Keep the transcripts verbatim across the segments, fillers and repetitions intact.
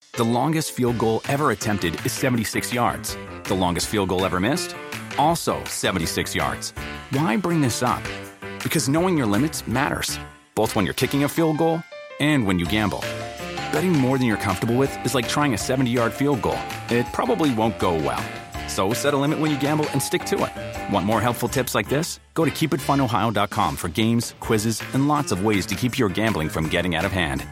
The longest field goal ever attempted is seventy-six yards. The longest field goal ever missed? Also seventy-six yards. Why bring this up? Because knowing your limits matters, both when you're kicking a field goal and when you gamble. Betting more than you're comfortable with is like trying a seventy-yard field goal. It probably won't go well. So set a limit when you gamble and stick to it. Want more helpful tips like this? Go to keep it fun ohio dot com for games, quizzes, and lots of ways to keep your gambling from getting out of hand.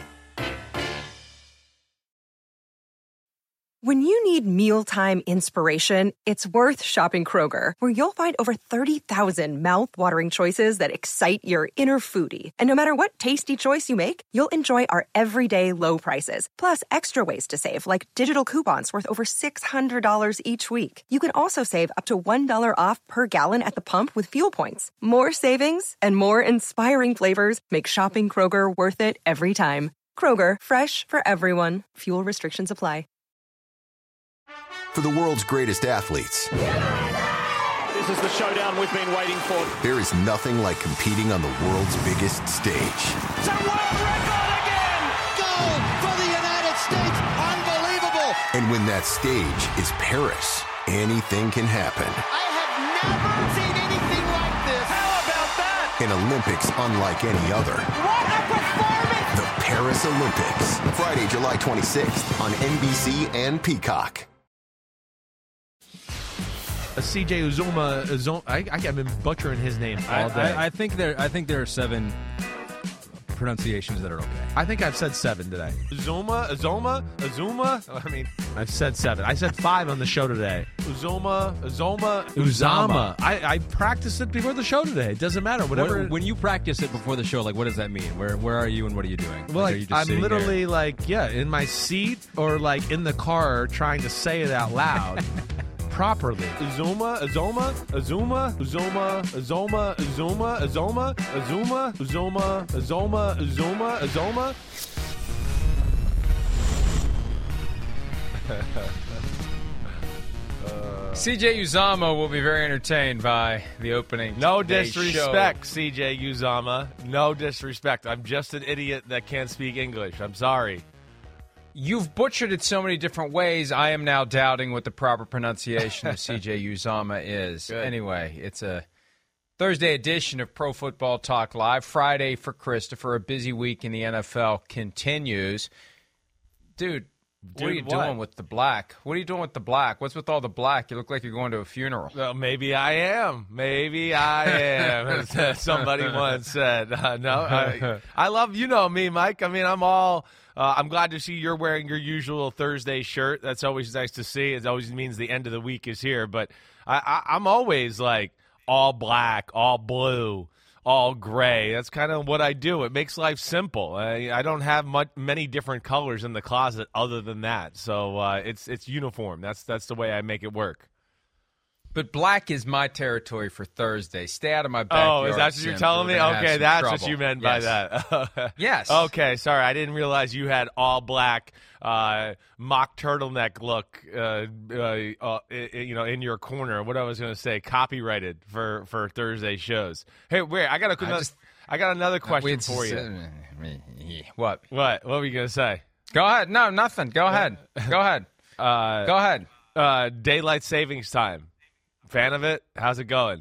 When you need mealtime inspiration, it's worth shopping Kroger, where you'll find over thirty thousand mouth-watering choices that excite your inner foodie. And no matter what tasty choice you make, you'll enjoy our everyday low prices, plus extra ways to save, like digital coupons worth over six hundred dollars each week. You can also save up to one dollar off per gallon at the pump with fuel points. More savings and more inspiring flavors make shopping Kroger worth it every time. Kroger, fresh for everyone. Fuel restrictions apply. For the world's greatest athletes, this is the showdown we've been waiting for. There is nothing like competing on the world's biggest stage. It's a world record again! Gold for the United States! Unbelievable! And when that stage is Paris, anything can happen. I have never seen anything like this. How about that? An Olympics unlike any other. What a performance! The Paris Olympics. Friday, July twenty-sixth on N B C and Peacock. C J Uzoma, Uzoma I, I, I've been butchering his name all day. I, I, I think there. I think there are seven pronunciations that are okay. I think I've said seven today. Uzoma, Uzoma, Uzuma. I mean, I've said seven. I said five on the show today. Uzoma, Uzoma, Uzama. I, I practiced it before the show today. It doesn't matter. Whatever. When, when you practice it before the show, like, what does that mean? Where Where are you and what are you doing? Well, like, like, are you just I'm sitting literally there? like, yeah, in my seat or like in the car trying to say it out loud. Properly. Azuma, Azoma, Azuma, Azoma, Azoma, Azuma, Azoma, Azuma, Azoma, Azoma, Azoma, Azoma. uh, C J Uzama will be very entertained by the opening. No disrespect, show. C J Uzama. No disrespect. I'm just an idiot that can't speak English. I'm sorry. You've butchered it so many different ways, I am now doubting what the proper pronunciation of C J Uzama is. Good. Anyway, it's a Thursday edition of Pro Football Talk Live. Friday for Christopher. A busy week in the N F L continues. Dude, what Dude, are you what? doing with the black? What are you doing with the black? What's with all the black? You look like you're going to a funeral. Well, maybe I am. Maybe I am, as somebody once said. Uh, no, I, I love, you know me, Mike. I mean, I'm all... Uh, I'm glad to see you're wearing your usual Thursday shirt. That's always nice to see. It always means the end of the week is here. But I, I, I'm always like all black, all blue, all gray. That's kind of what I do. It makes life simple. I, I don't have much, many different colors in the closet other than that. So uh, it's it's uniform. That's that's the way I make it work. But black is my territory for Thursday. Stay out of my backyard. Oh, is that what Sim. you're telling me? Okay, that's trouble. what you meant yes. by that. Yes. Okay, sorry. I didn't realize you had all black uh, mock turtleneck look, uh, uh, uh, you know, in your corner. What I was going to say, copyrighted for, for Thursday shows. Hey, wait, I got a, I, just, I got another question for you. Uh, what? What? What were you going to say? Go ahead. No, nothing. Go ahead. Go ahead. Uh, Go ahead. Uh, daylight savings time. Fan of it? How's it going?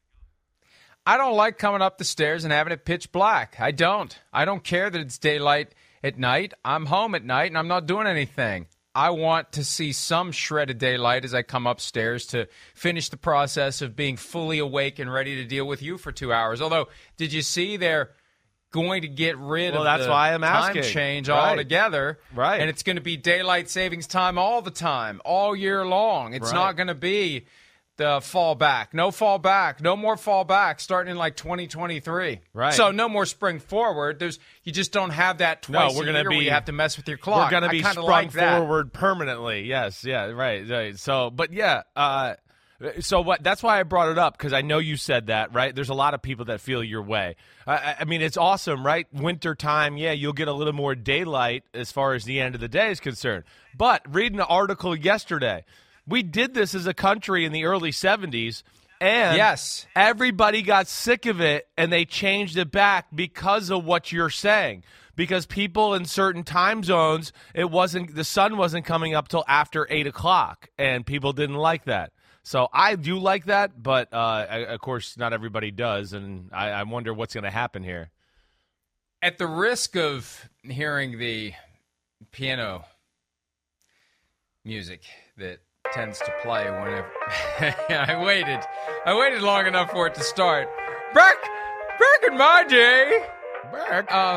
I don't like coming up the stairs and having it pitch black. I don't. I don't care that it's daylight at night. I'm home at night and I'm not doing anything. I want to see some shred of daylight as I come upstairs to finish the process of being fully awake and ready to deal with you for two hours. Although, did you see they're going to get rid well, of that's the why I'm time asking. change right. altogether? Right. And it's going to be daylight savings time all the time, all year long. It's right. not going to be the fall back. No fall back. No more fall back starting in like twenty twenty-three. Right. So no more spring forward. There's you just don't have that twice no, we're a gonna year be, where you have to mess with your clock. We're going to be I sprung like that. forward permanently. Yes, yeah, right, right. So, but yeah, uh, so what? That's why I brought it up, because I know you said that, right? There's a lot of people that feel your way. I, I mean, it's awesome, right? Winter time, yeah, you'll get a little more daylight as far as the end of the day is concerned. But reading an article yesterday, we did this as a country in the early seventies, And yes, everybody got sick of it, and they changed it back because of what you're saying. Because people in certain time zones, it wasn't the sun wasn't coming up till after eight o'clock, and people didn't like that. So I do like that, but uh, I, of course, not everybody does, and I, I wonder what's going to happen here. At the risk of hearing the piano music that tends to play whenever I waited, I waited long enough for it to start. Back, back in my day, back. Uh,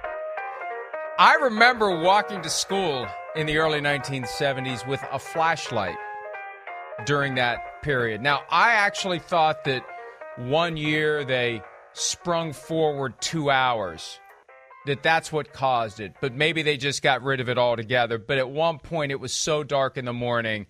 I remember walking to school in the early nineteen seventies with a flashlight during that period. Now, I actually thought that one year they sprung forward two hours, that that's what caused it. But maybe they just got rid of it altogether. But at one point, it was so dark in the morning,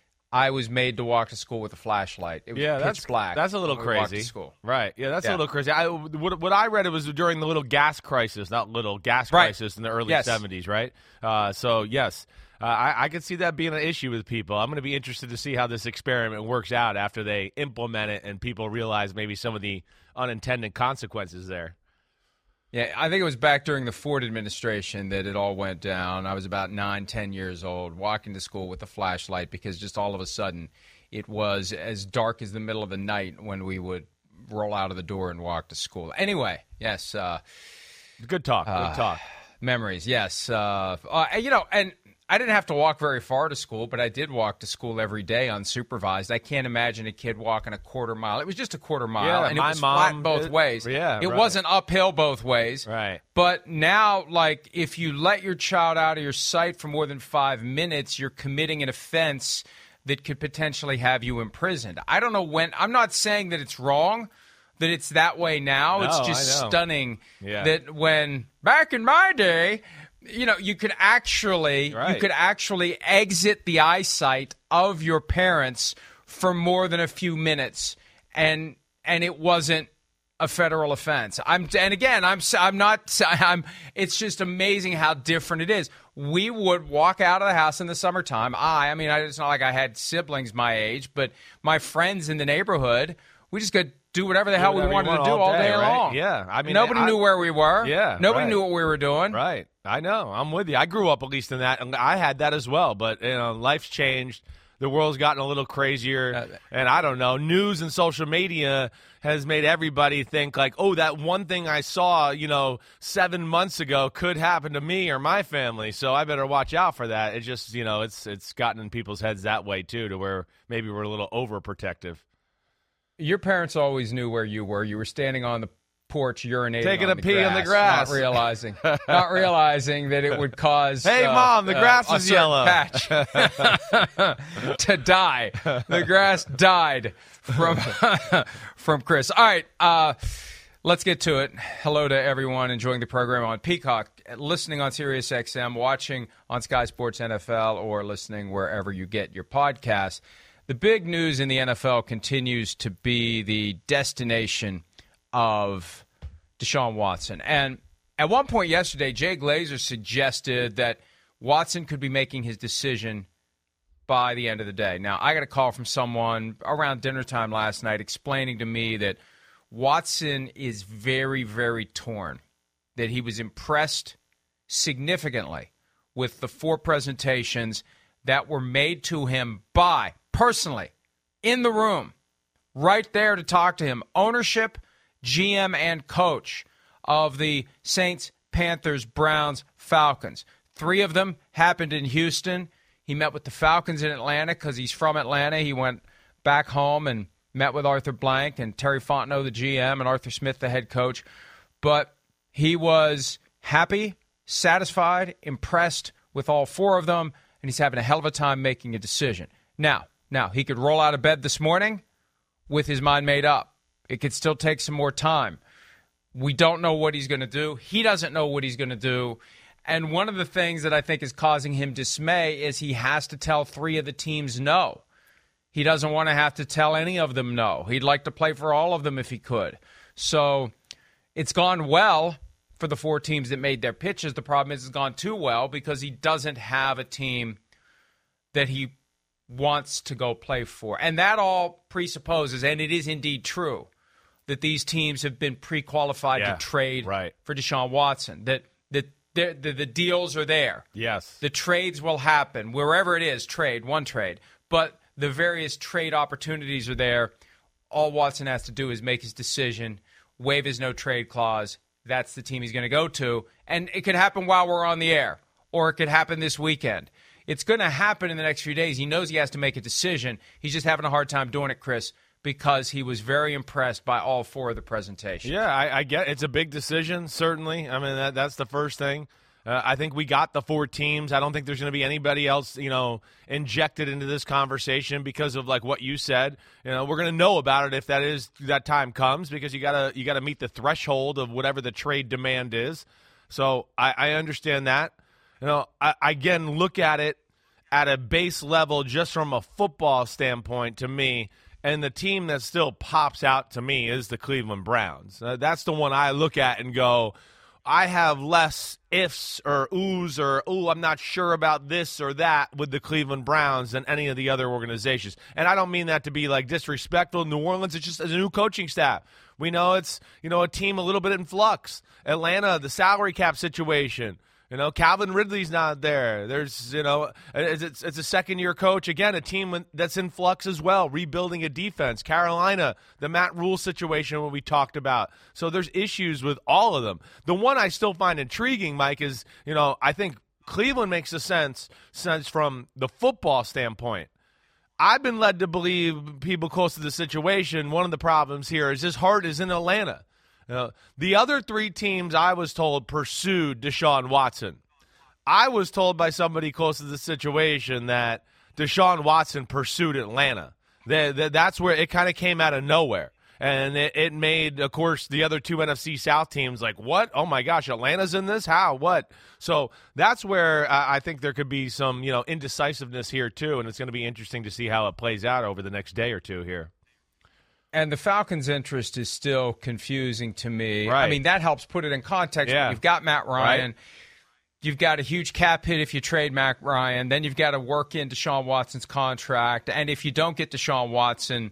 I was made to walk to school with a flashlight. It was yeah, pitch that's, black. That's a little crazy. To school. Right. Yeah, that's yeah. a little crazy. I, what, what I read, it was during the little gas crisis, not little, gas right. crisis in the early yes. seventies, right? Uh, so, yes, uh, I, I could see that being an issue with people. I'm going to be interested to see how this experiment works out after they implement it and people realize maybe some of the unintended consequences there. Yeah, I think it was back during the Ford administration that it all went down. I was about nine, ten years old, walking to school with a flashlight because just all of a sudden it was as dark as the middle of the night when we would roll out of the door and walk to school. Anyway, yes. Uh, good talk, good uh, talk. Memories, yes. Uh, uh, you know, and I didn't have to walk very far to school, but I did walk to school every day unsupervised. I can't imagine a kid walking a quarter mile. It was just a quarter mile, yeah, and it my was mom, flat both it, ways. Yeah, it right. wasn't uphill both ways. Right. But now, like, if you let your child out of your sight for more than five minutes, you're committing an offense that could potentially have you imprisoned. I don't know when. I'm not saying that it's wrong, that it's that way now. No, it's just stunning yeah. that when, back in my day, you know, you could actually right. you could actually exit the eyesight of your parents for more than a few minutes, and and it wasn't a federal offense. I'm and again, I'm I'm not I'm. It's just amazing how different it is. We would walk out of the house in the summertime. I, I mean, I, it's not like I had siblings my age, but my friends in the neighborhood, we just could do whatever the do hell we whatever wanted want to do all all day, day, right? long. Yeah, I mean, nobody I, knew where we were. Yeah, nobody right. knew what we were doing. Right. I know. I'm with you. I grew up at least in that, and I had that as well. But you know, life's changed. The world's gotten a little crazier, uh, and I don't know. News and social media has made everybody think like, oh, that one thing I saw, you know, seven months ago could happen to me or my family, so I better watch out for that. It just, you know, it's it's gotten in people's heads that way too, to where maybe we're a little overprotective. Your parents always knew where you were. You were standing on the porch urinating, taking on a the pee grass, on the grass, not realizing, not realizing that it would cause. Hey, uh, mom, the grass uh, is a yellow. Patch to die. The grass died from from Chris. All right, uh, let's get to it. Hello to everyone enjoying the program on Peacock, listening on Sirius X M, watching on Sky Sports N F L, or listening wherever you get your podcasts. The big news in the N F L continues to be the destination of Deshaun Watson. And at one point yesterday, Jay Glazer suggested that Watson could be making his decision by the end of the day. Now, I got a call from someone around dinner time last night explaining to me that Watson is very, very torn, that he was impressed significantly with the four presentations that were made to him by, personally, in the room, right there to talk to him, ownership, G M and coach of the Saints, Panthers, Browns, Falcons. Three of them happened in Houston. He met with the Falcons in Atlanta because he's from Atlanta. He went back home and met with Arthur Blank and Terry Fontenot, the G M, and Arthur Smith, the head coach. But he was happy, satisfied, impressed with all four of them, and he's having a hell of a time making a decision. Now, now he could roll out of bed this morning with his mind made up. It could still take some more time. We don't know what he's going to do. He doesn't know what he's going to do. And one of the things that I think is causing him dismay is he has to tell three of the teams no. He doesn't want to have to tell any of them no. He'd like to play for all of them if he could. So it's gone well for the four teams that made their pitches. The problem is it's gone too well because he doesn't have a team that he wants to go play for. And that all presupposes, and it is indeed true, that these teams have been pre-qualified yeah, to trade right. for Deshaun Watson, that, that the, the, the deals are there. Yes. The trades will happen, wherever it is, trade, one trade. But the various trade opportunities are there. All Watson has to do is make his decision, waive his no-trade clause. That's the team he's going to go to. And it could happen while we're on the air, or it could happen this weekend. It's going to happen in the next few days. He knows he has to make a decision. He's just having a hard time doing it, Chris, because he was very impressed by all four of the presentations. Yeah, I, I get it's a big decision, certainly. I mean, that, that's the first thing. Uh, I think we got the four teams. I don't think there's going to be anybody else, you know, injected into this conversation because of like what you said. You know, we're going to know about it if that is that time comes, because you gotta you gotta meet the threshold of whatever the trade demand is. So I, I understand that. You know, I, I again look at it at a base level, just from a football standpoint. To me, and the team that still pops out to me is the Cleveland Browns. Uh, that's the one I look at and go, I have less ifs or oohs or, ooh, I'm not sure about this or that with the Cleveland Browns than any of the other organizations. And I don't mean that to be, like, disrespectful. New Orleans, it's just a new coaching staff. We know it's, you know, a team a little bit in flux. Atlanta, the salary cap situation. You know, Calvin Ridley's not there. There's, you know, it's, it's a second-year coach. Again, a team that's in flux as well, rebuilding a defense. Carolina, the Matt Rule situation, what we talked about. So there's issues with all of them. The one I still find intriguing, Mike, is, you know, I think Cleveland makes a sense, sense from the football standpoint. I've been led to believe, people close to the situation, one of the problems here is his heart is in Atlanta. Uh, the other three teams, I was told, pursued Deshaun Watson. I was told by somebody close to the situation that Deshaun Watson pursued Atlanta. They, they, that's where it kind of came out of nowhere. And it, it made, of course, the other two N F C South teams like, what? Oh, my gosh, Atlanta's in this? How? What? So that's where uh, I think there could be some, you know, indecisiveness here, too, and it's going to be interesting to see how it plays out over the next day or two here. And the Falcons' interest is still confusing to me. Right. I mean, that helps put it in context. Yeah. You've got Matt Ryan. Right. You've got a huge cap hit if you trade Matt Ryan. Then you've got to work in Deshaun Watson's contract. And if you don't get Deshaun Watson,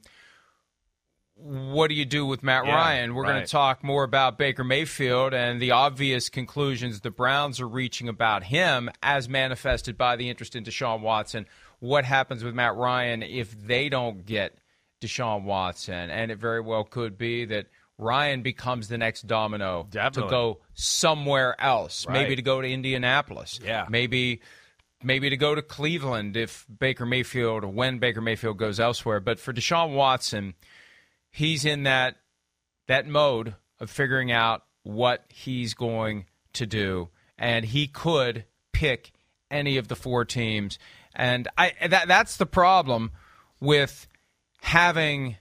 what do you do with Matt yeah, Ryan? We're right. going to talk more about Baker Mayfield and the obvious conclusions the Browns are reaching about him as manifested by the interest in Deshaun Watson. What happens with Matt Ryan if they don't get Deshaun Watson? And it very well could be that Ryan becomes the next domino Definitely. to go somewhere else, Right. maybe to go to Indianapolis, Yeah. maybe maybe to go to Cleveland if Baker Mayfield or when Baker Mayfield goes elsewhere. But for Deshaun Watson, he's in that that mode of figuring out what he's going to do, and he could pick any of the four teams. And I that that's the problem with having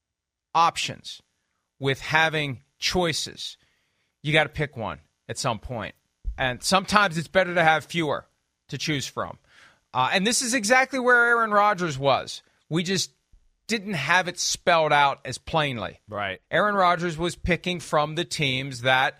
options, with having choices. You got to pick one at some point. And sometimes it's better to have fewer to choose from. Uh, and this is exactly where Aaron Rodgers was. We just didn't have it spelled out as plainly. Right. Aaron Rodgers was picking from the teams that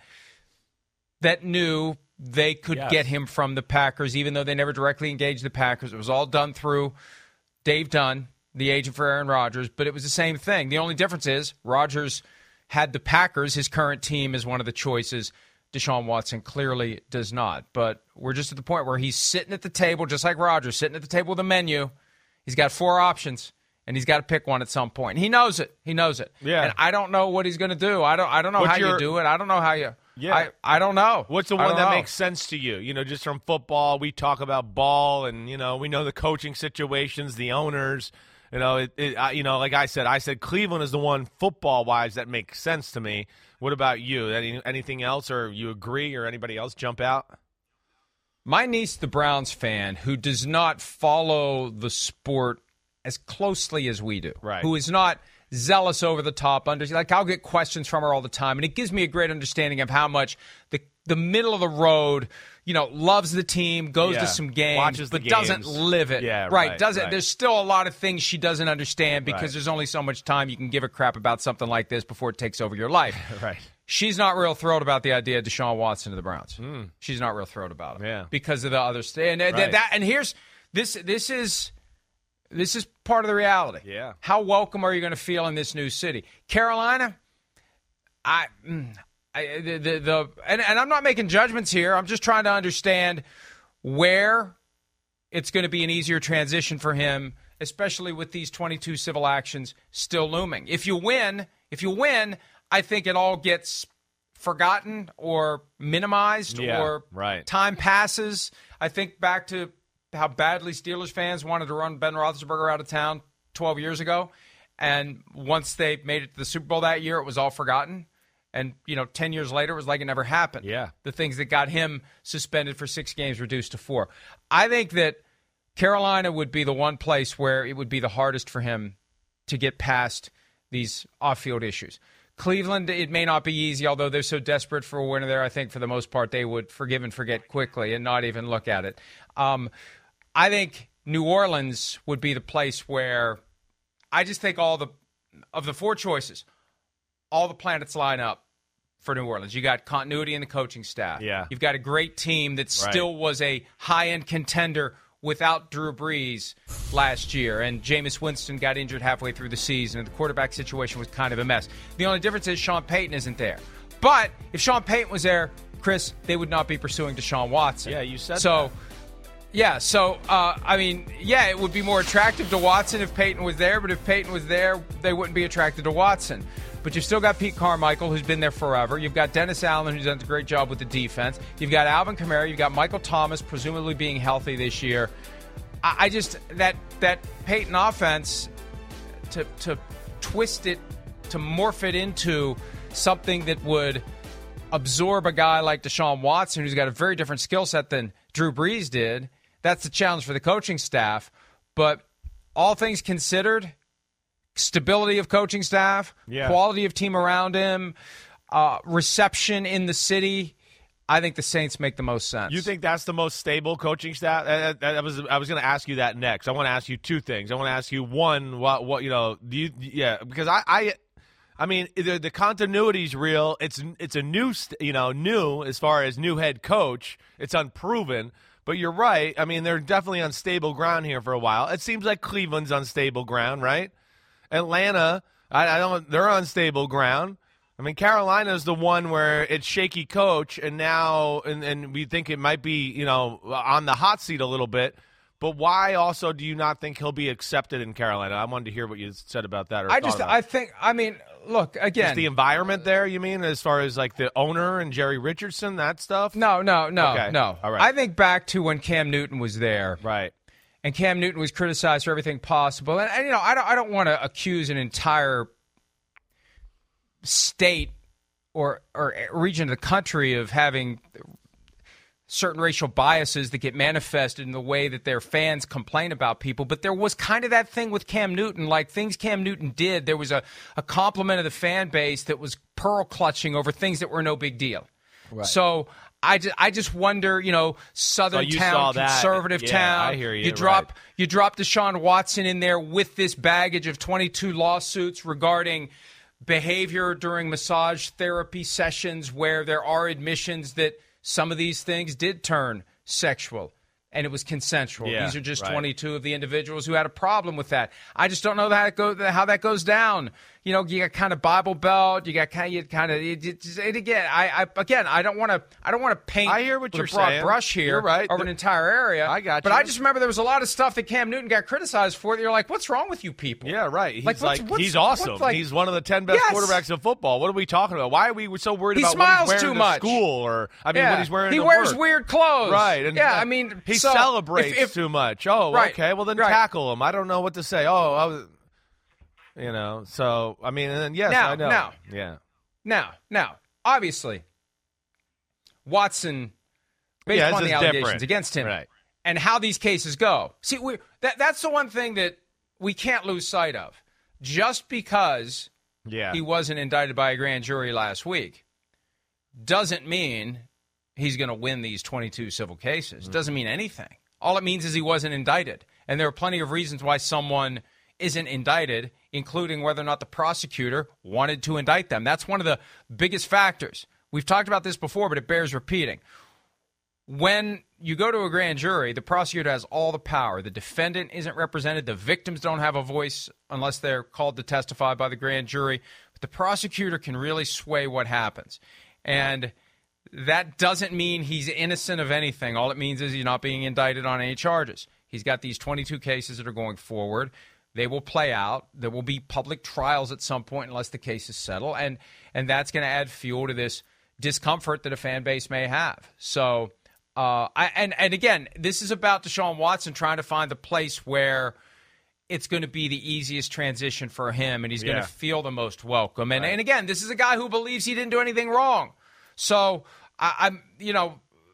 that knew they could Yes. get him from the Packers, even though they never directly engaged the Packers. It was all done through Dave Dunn, the agent for Aaron Rodgers, but it was the same thing. The only difference is Rodgers had the Packers, his current team, as one of the choices. Deshaun Watson clearly does not. But we're just at the point where he's sitting at the table, just like Rodgers, sitting at the table with a menu. He's got four options, and he's got to pick one at some point. He knows it. He knows it. Yeah. And I don't know what he's going to do. I don't I don't know What's how your- you do it. I don't know how you Yeah. I, I don't know. What's the I one don't that know. makes sense to you? You know, just from football, we talk about ball, and, you know, we know the coaching situations, the owners. You know, it, it, I, you know, like I said, I said Cleveland is the one football-wise that makes sense to me. What about you? Any, anything else, or you agree, or anybody else jump out? My niece, the Browns fan, who does not follow the sport as closely as we do, Right. who is not zealous over the top, under like I'll get questions from her all the time, and it gives me a great understanding of how much the the middle of the road, you know, loves the team, goes Yeah. to some games, Watches the but doesn't games. live it. Yeah, right. right, Doesn't. right. There's still a lot of things she doesn't understand because Right. there's only so much time you can give a crap about something like this before it takes over your life. Right. She's not real thrilled about the idea of Deshaun Watson to the Browns. Mm. She's not real thrilled about it Yeah. because of the other st- and, and Right. that. And here's this. This is This is part of the reality. Yeah. How welcome are you going to feel in this new city? Carolina, I, I the, the, the and, and I'm not making judgments here. I'm just trying to understand where it's going to be an easier transition for him, especially with these twenty-two civil actions still looming. If you win, if you win, I think it all gets forgotten or minimized yeah, or right. time passes. I think back to how badly Steelers fans wanted to run Ben Roethlisberger out of town twelve years ago. And once they made it to the Super Bowl that year, it was all forgotten. And, you know, ten years later, it was like it never happened. Yeah. The things that got him suspended for six games reduced to four. I think that Carolina would be the one place where it would be the hardest for him to get past these off-field issues. Cleveland, it may not be easy, although they're so desperate for a winner there. I think for the most part they would forgive and forget quickly and not even look at it. Um, I think New Orleans would be the place where I just think all the of the four choices, all the planets line up for New Orleans. You got continuity in the coaching staff. Yeah. You've got a great team that Right. still was a high-end contender without Drew Brees last year, and Jameis Winston got injured halfway through the season, and the quarterback situation was kind of a mess. The only difference is Sean Payton isn't there. But if Sean Payton was there, Chris, they would not be pursuing Deshaun Watson. Yeah, you said so. that. Yeah, so, uh, I mean, yeah, it would be more attractive to Watson if Peyton was there, but if Peyton was there, they wouldn't be attracted to Watson. But you've still got Pete Carmichael, who's been there forever. You've got Dennis Allen, who's done a great job with the defense. You've got Alvin Kamara. You've got Michael Thomas, presumably being healthy this year. I, I just, that that Peyton offense, to to twist it, to morph it into something that would absorb a guy like Deshaun Watson, who's got a very different skill set than Drew Brees did, that's the challenge for the coaching staff. But all things considered, stability of coaching staff, yeah. quality of team around him, uh, reception in the city, I think the Saints make the most sense. You think that's the most stable coaching staff? I, I, I was I was going to ask you that next. I want to ask you two things. I want to ask you one, what what you know? Do you yeah? Because I I, I mean the, the continuity's real. It's it's a new you know new as far as new head coach. It's unproven. But you're right. I mean, they're definitely on stable ground here for a while. It seems like Cleveland's on stable ground, right? Atlanta, I, I don't. They're on stable ground. I mean, Carolina's the one where it's shaky coach, and now, and, and we think it might be, you know, on the hot seat a little bit. But why also do you not think he'll be accepted in Carolina? I wanted to hear what you said about that. Or I just, about. I think, I mean, look, again. Just the environment there, you mean, as far as like the owner and Jerry Richardson, that stuff? No, no, no, okay. no. All right. I think back to when Cam Newton was there. Right. And Cam Newton was criticized for everything possible. And, and you know, I don't, I don't want to accuse an entire state or or region of the country of having certain racial biases that get manifested in the way that their fans complain about people. But there was kind of that thing with Cam Newton, like things Cam Newton did. There was a, a compliment of the fan base that was pearl clutching over things that were no big deal. Right. So I just, I just wonder, you know, Southern so you town, saw conservative that. Yeah, town. I hear you. You drop, right. you drop Deshaun Watson in there with this baggage of twenty-two lawsuits regarding behavior during massage therapy sessions where there are admissions that some of these things did turn sexual and it was consensual. Yeah, these are just right. twenty-two of the individuals who had a problem with that. I just don't know how, it go, how that goes down. You know, you got kind of Bible Belt. You got kind of, you kind of. It, it, it, again, I, I again, I don't want to. I don't want to paint. I hear what with you're a broad saying. brush here. You're right. Over The, an entire area. I got But you. I just remember there was a lot of stuff that Cam Newton got criticized for. That you're like, what's wrong with you people? Yeah, right. He's Like, like, what's- what's- he's awesome. what's like- he's one of the ten best Yes. quarterbacks in football. What are we talking about? Why are we so worried He about smiles what he's wearing too to much. school or I mean Yeah. what he's wearing He to wears work? weird clothes. Right. And yeah, I mean, he so celebrates if, if, too much. Oh, Right. okay. Well, then Right. tackle him. I don't know what to say. Oh, I was, you know. So I mean, and then yes, Now, I know. now. Yeah. Now, now, obviously, Watson, based Yeah, upon this the is allegations different. against him, Right. and how these cases go. See, we that that's the one thing that we can't lose sight of. Just because Yeah. he wasn't indicted by a grand jury last week doesn't mean he's going to win these twenty-two civil cases. Mm-hmm. Doesn't mean anything. All it means is he wasn't indicted. And there are plenty of reasons why someone isn't indicted, including whether or not the prosecutor wanted to indict them. That's one of the biggest factors. We've talked about this before, but it bears repeating. When you go to a grand jury, the prosecutor has all the power. The defendant isn't represented. The victims don't have a voice unless they're called to testify by the grand jury. But the prosecutor can really sway what happens. And that doesn't mean he's innocent of anything. All it means is he's not being indicted on any charges. He's got these twenty-two cases that are going forward. They will play out. There will be public trials at some point unless the cases settle. And, and that's going to add fuel to this discomfort that a fan base may have. So... Uh, I, and, and again, this is about Deshaun Watson trying to find the place where it's going to be the easiest transition for him and he's going to Yeah. feel the most welcome. And, Right. and again, this is a guy who believes he didn't do anything wrong. So I, I'm, you know,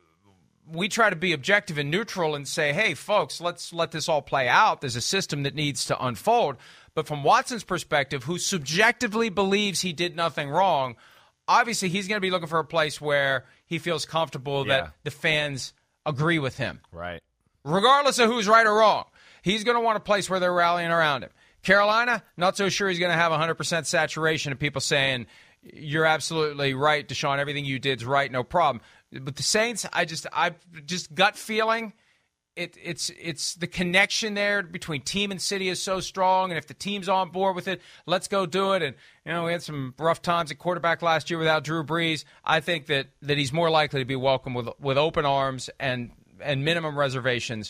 we try to be objective and neutral and say, hey, folks, let's let this all play out. There's a system that needs to unfold. But from Watson's perspective, who subjectively believes he did nothing wrong, obviously he's going to be looking for a place where he feels comfortable Yeah. that the fans agree with him. Right. Regardless of who's right or wrong, he's going to want a place where they're rallying around him. Carolina, not so sure he's going to have one hundred percent saturation of people saying, you're absolutely right, Deshaun, everything you did's right, no problem. But the Saints, I just, I just gut feeling, it, it's it's the connection there between team and city is so strong, and if the team's on board with it, let's go do it. And, you know, we had some rough times at quarterback last year without Drew Brees. I think that, that he's more likely to be welcomed with with open arms and and minimum reservations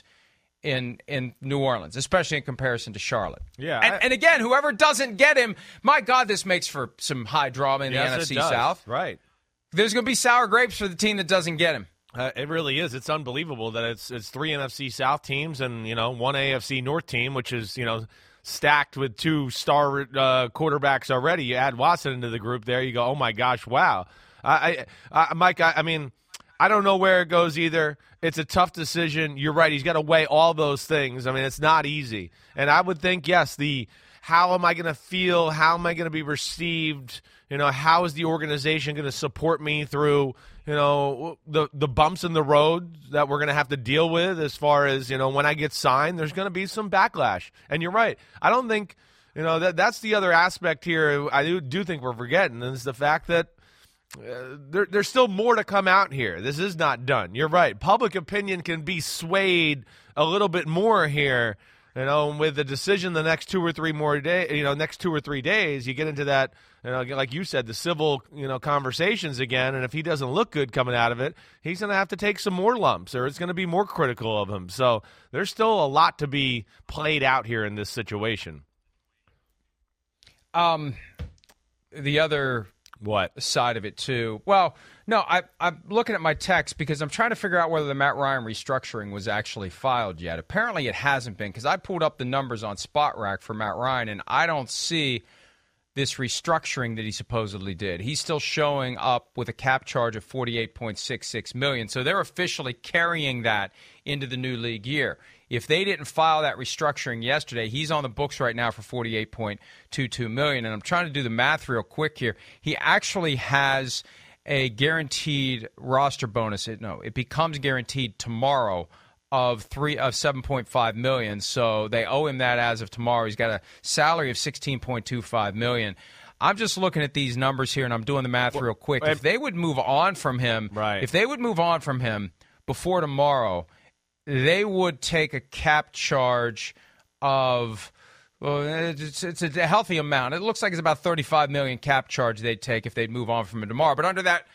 in in New Orleans, especially in comparison to Charlotte. Yeah, And, I- and again, whoever doesn't get him, my God, this makes for some high drama in Yes, the N F it C does. South. Right. There's going to be sour grapes for the team that doesn't get him. Uh, it really is. It's unbelievable that it's it's three N F C South teams and, you know, one A F C North team, which is, you know, stacked with two star uh, quarterbacks already. You add Watson into the group there, you go, oh my gosh, wow. I, I, I Mike, I, I mean, I don't know where it goes either. It's a tough decision. You're right. He's got to weigh all those things. I mean, it's not easy. And I would think, yes, the how am I going to feel? How am I going to be received? You know, how is the organization going to support me through, you know, the the bumps in the road that we're going to have to deal with as far as, you know, when I get signed, there's going to be some backlash. And you're right. I don't think, you know, that that's the other aspect here I do, do think we're forgetting, and it's the fact that Uh, there, there's still more to come out here. This is not done. You're right. Public opinion can be swayed a little bit more here. You know, with the decision the next two or three more days, you know, next two or three days, you get into that, you know, like you said, the civil, you know, conversations again. And if he doesn't look good coming out of it, he's going to have to take some more lumps, or it's going to be more critical of him. So there's still a lot to be played out here in this situation. Um, the other what side of it too? Well, no, I, I'm looking at my text because I'm trying to figure out whether the Matt Ryan restructuring was actually filed yet. Apparently, it hasn't been because I pulled up the numbers on Spot Rack for Matt Ryan, and I don't see this restructuring that he supposedly did. He's still showing up with a cap charge of forty-eight point six six million dollars, so they're officially carrying that into the new league year. If they didn't file that restructuring yesterday, he's on the books right now for forty-eight point two two million dollars. And I'm trying to do the math real quick here. He actually has a guaranteed roster bonus. It, no, it becomes guaranteed tomorrow of three of seven point five million dollars. So they owe him that as of tomorrow. He's got a salary of sixteen point two five million dollars. I'm just looking at these numbers here, and I'm doing the math real quick. If they would move on from him, right. if they would move on from him before tomorrow, they would take a cap charge of, well, it's, it's a healthy amount. It looks like it's about thirty-five million dollars cap charge they'd take if they'd move on from him tomorrow. But under that,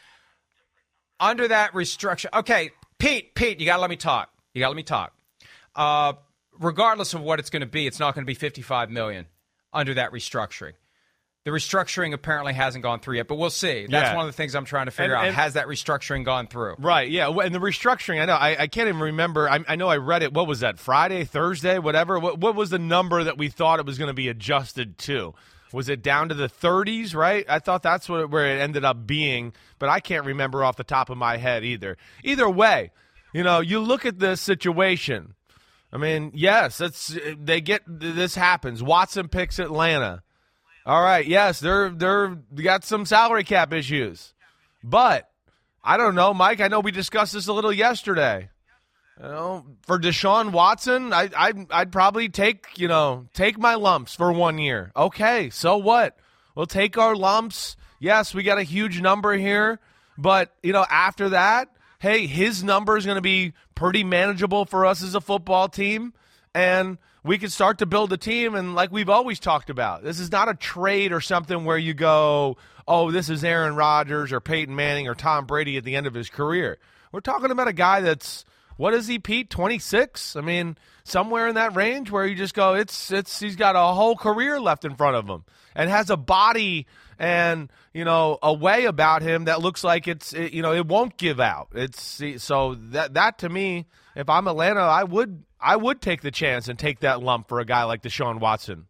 under that restructure, okay, Pete, Pete, you got to let me talk. You got to let me talk. Uh, regardless of what it's going to be, it's not going to be fifty-five million dollars under that restructuring. The restructuring apparently hasn't gone through yet, but we'll see. That's Yeah. one of the things I'm trying to figure And- out. and- Has that restructuring gone through? Right, yeah. And the restructuring, I know, I, I can't even remember. I, I know I read it, what was that, Friday, Thursday, whatever? What, what was the number that we thought it was going to be adjusted to? Was it down to the thirties, right? I thought that's what where it ended up being, but I can't remember off the top of my head either. Either way, you know, you look at this situation. I mean, yes, it's, they get this happens. Watson picks Atlanta. All right, yes, they're they're they got some salary cap issues, but I don't know, Mike. I know we discussed this a little yesterday. You know, for Deshaun Watson, I I'd, I'd probably take you know take my lumps for one year. Okay, so what? We'll take our lumps. Yes, we got a huge number here, but you know after that, hey, his number is going to be pretty manageable for us as a football team, and we can start to build a team. And like we've always talked about, this is not a trade or something where you go, oh, this is Aaron Rodgers or Peyton Manning or Tom Brady at the end of his career. We're talking about a guy that's, what is he, Pete, twenty-six? I mean, somewhere in that range where you just go, it's it's he's got a whole career left in front of him and has a body and, you know, a way about him that looks like it's, it, you know, it won't give out. It's so that that to me, if I'm Atlanta, I would I would take the chance and take that lump for a guy like Deshaun Watson.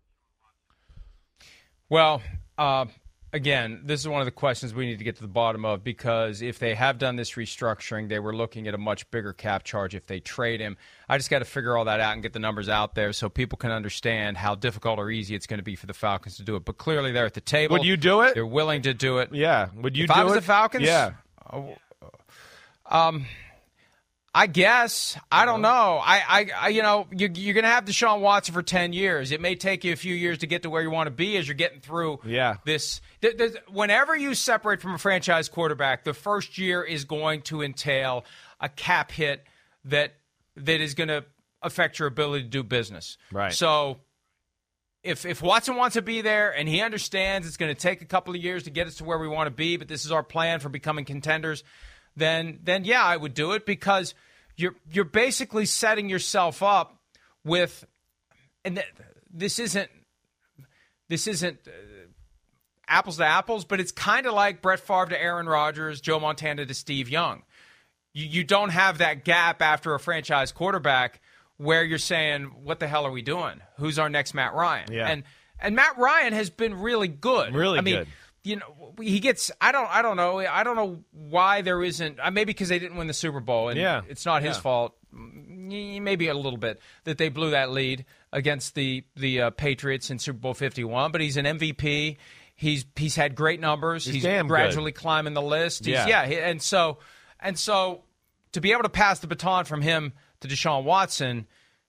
Well, uh, again, this is one of the questions we need to get to the bottom of, because if they have done this restructuring, they were looking at a much bigger cap charge if they trade him. I just got to figure all that out and get the numbers out there so people can understand how difficult or easy it's going to be for the Falcons to do it. But clearly they're at the table. Would you do it? They're willing to do it. Yeah. Would you if do it? I was the Falcons? Yeah. Oh, um, I guess. I don't know. I, I, I you know, you, you're going to have Deshaun Watson for ten years. It may take you a few years to get to where you want to be as you're getting through yeah. this. Th- th- whenever you separate from a franchise quarterback, the first year is going to entail a cap hit that that is going to affect your ability to do business. Right. So if if Watson wants to be there and he understands it's going to take a couple of years to get us to where we want to be, but this is our plan for becoming contenders, then then yeah, I would do it, because you're you're basically setting yourself up with, and th- this isn't this isn't uh, apples to apples, but it's kind of like Brett Favre to Aaron Rodgers, Joe Montana to Steve Young. You you don't have that gap after a franchise quarterback where you're saying, what the hell are we doing? Who's our next Matt Ryan? Yeah. And and Matt Ryan has been really good. Really I mean, good. You know, he gets. I don't. I don't know. I don't know why there isn't. Uh, maybe because they didn't win the Super Bowl, and yeah. it's not his yeah. fault. Maybe a little bit that they blew that lead against the the uh, Patriots in Super Bowl fifty-one. But he's an M V P. He's he's had great numbers. He's, he's damn gradually good. climbing the list. He's, yeah. yeah. And so and so to be able to pass the baton from him to Deshaun Watson.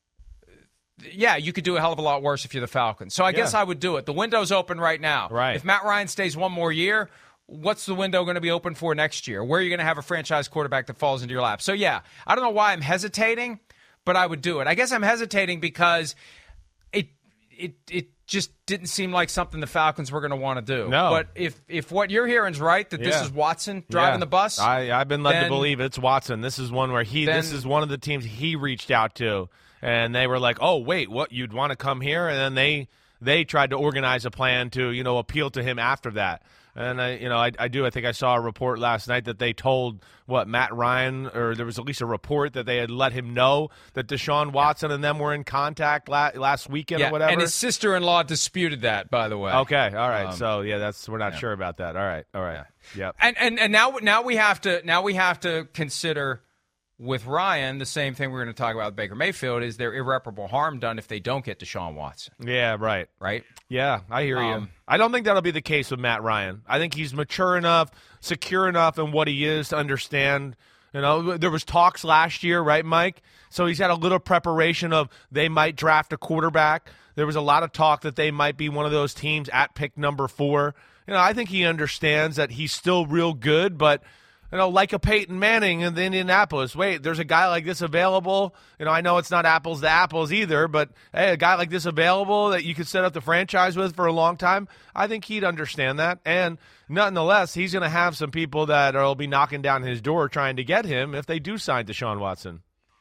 Yeah, you could do a hell of a lot worse if you're the Falcons. So I yeah. guess I would do it. The window's open right now. Right. If Matt Ryan stays one more year, what's the window going to be open for next year? Where are you going to have a franchise quarterback that falls into your lap? So, yeah, I don't know why I'm hesitating, but I would do it. I guess I'm hesitating because it it it just didn't seem like something the Falcons were going to want to do. No. But if, if what you're hearing is right, that yeah. this is Watson driving yeah. the bus. I, I've been led then, to believe it's Watson. This is one where he. then, this is one of the teams he reached out to. And they were like, oh, wait, what, you'd want to come here? And then they they tried to organize a plan to, you know, appeal to him after that. And, I, you know, I, I do. I think I saw a report last night that they told, what, Matt Ryan, or there was at least a report that they had let him know that Deshaun Watson and them were in contact la- last weekend yeah, or whatever. And his sister-in-law disputed that, by the way. Okay, all right. Um, so, yeah, that's we're not yeah. sure about that. All right, all right. Yeah. Yep. And, and and now now we have to now we have to consider with Ryan, the same thing we're going to talk about with Baker Mayfield, is there irreparable harm done if they don't get Deshaun Watson. Yeah, right. Right? Yeah, I hear um, you. I don't think that'll be the case with Matt Ryan. I think he's mature enough, secure enough in what he is to understand. You know, there was talks last year, right, Mike? So he's had a little preparation of they might draft a quarterback. There was a lot of talk that they might be one of those teams at pick number four. You know, I think he understands that he's still real good, but you know, like a Peyton Manning in the Indianapolis. Wait, there's a guy like this available. You know, I know it's not apples to apples either, but hey, a guy like this available that you could set up the franchise with for a long time, I think he'd understand that. And nonetheless, he's going to have some people that will be knocking down his door trying to get him if they do sign Deshaun Watson.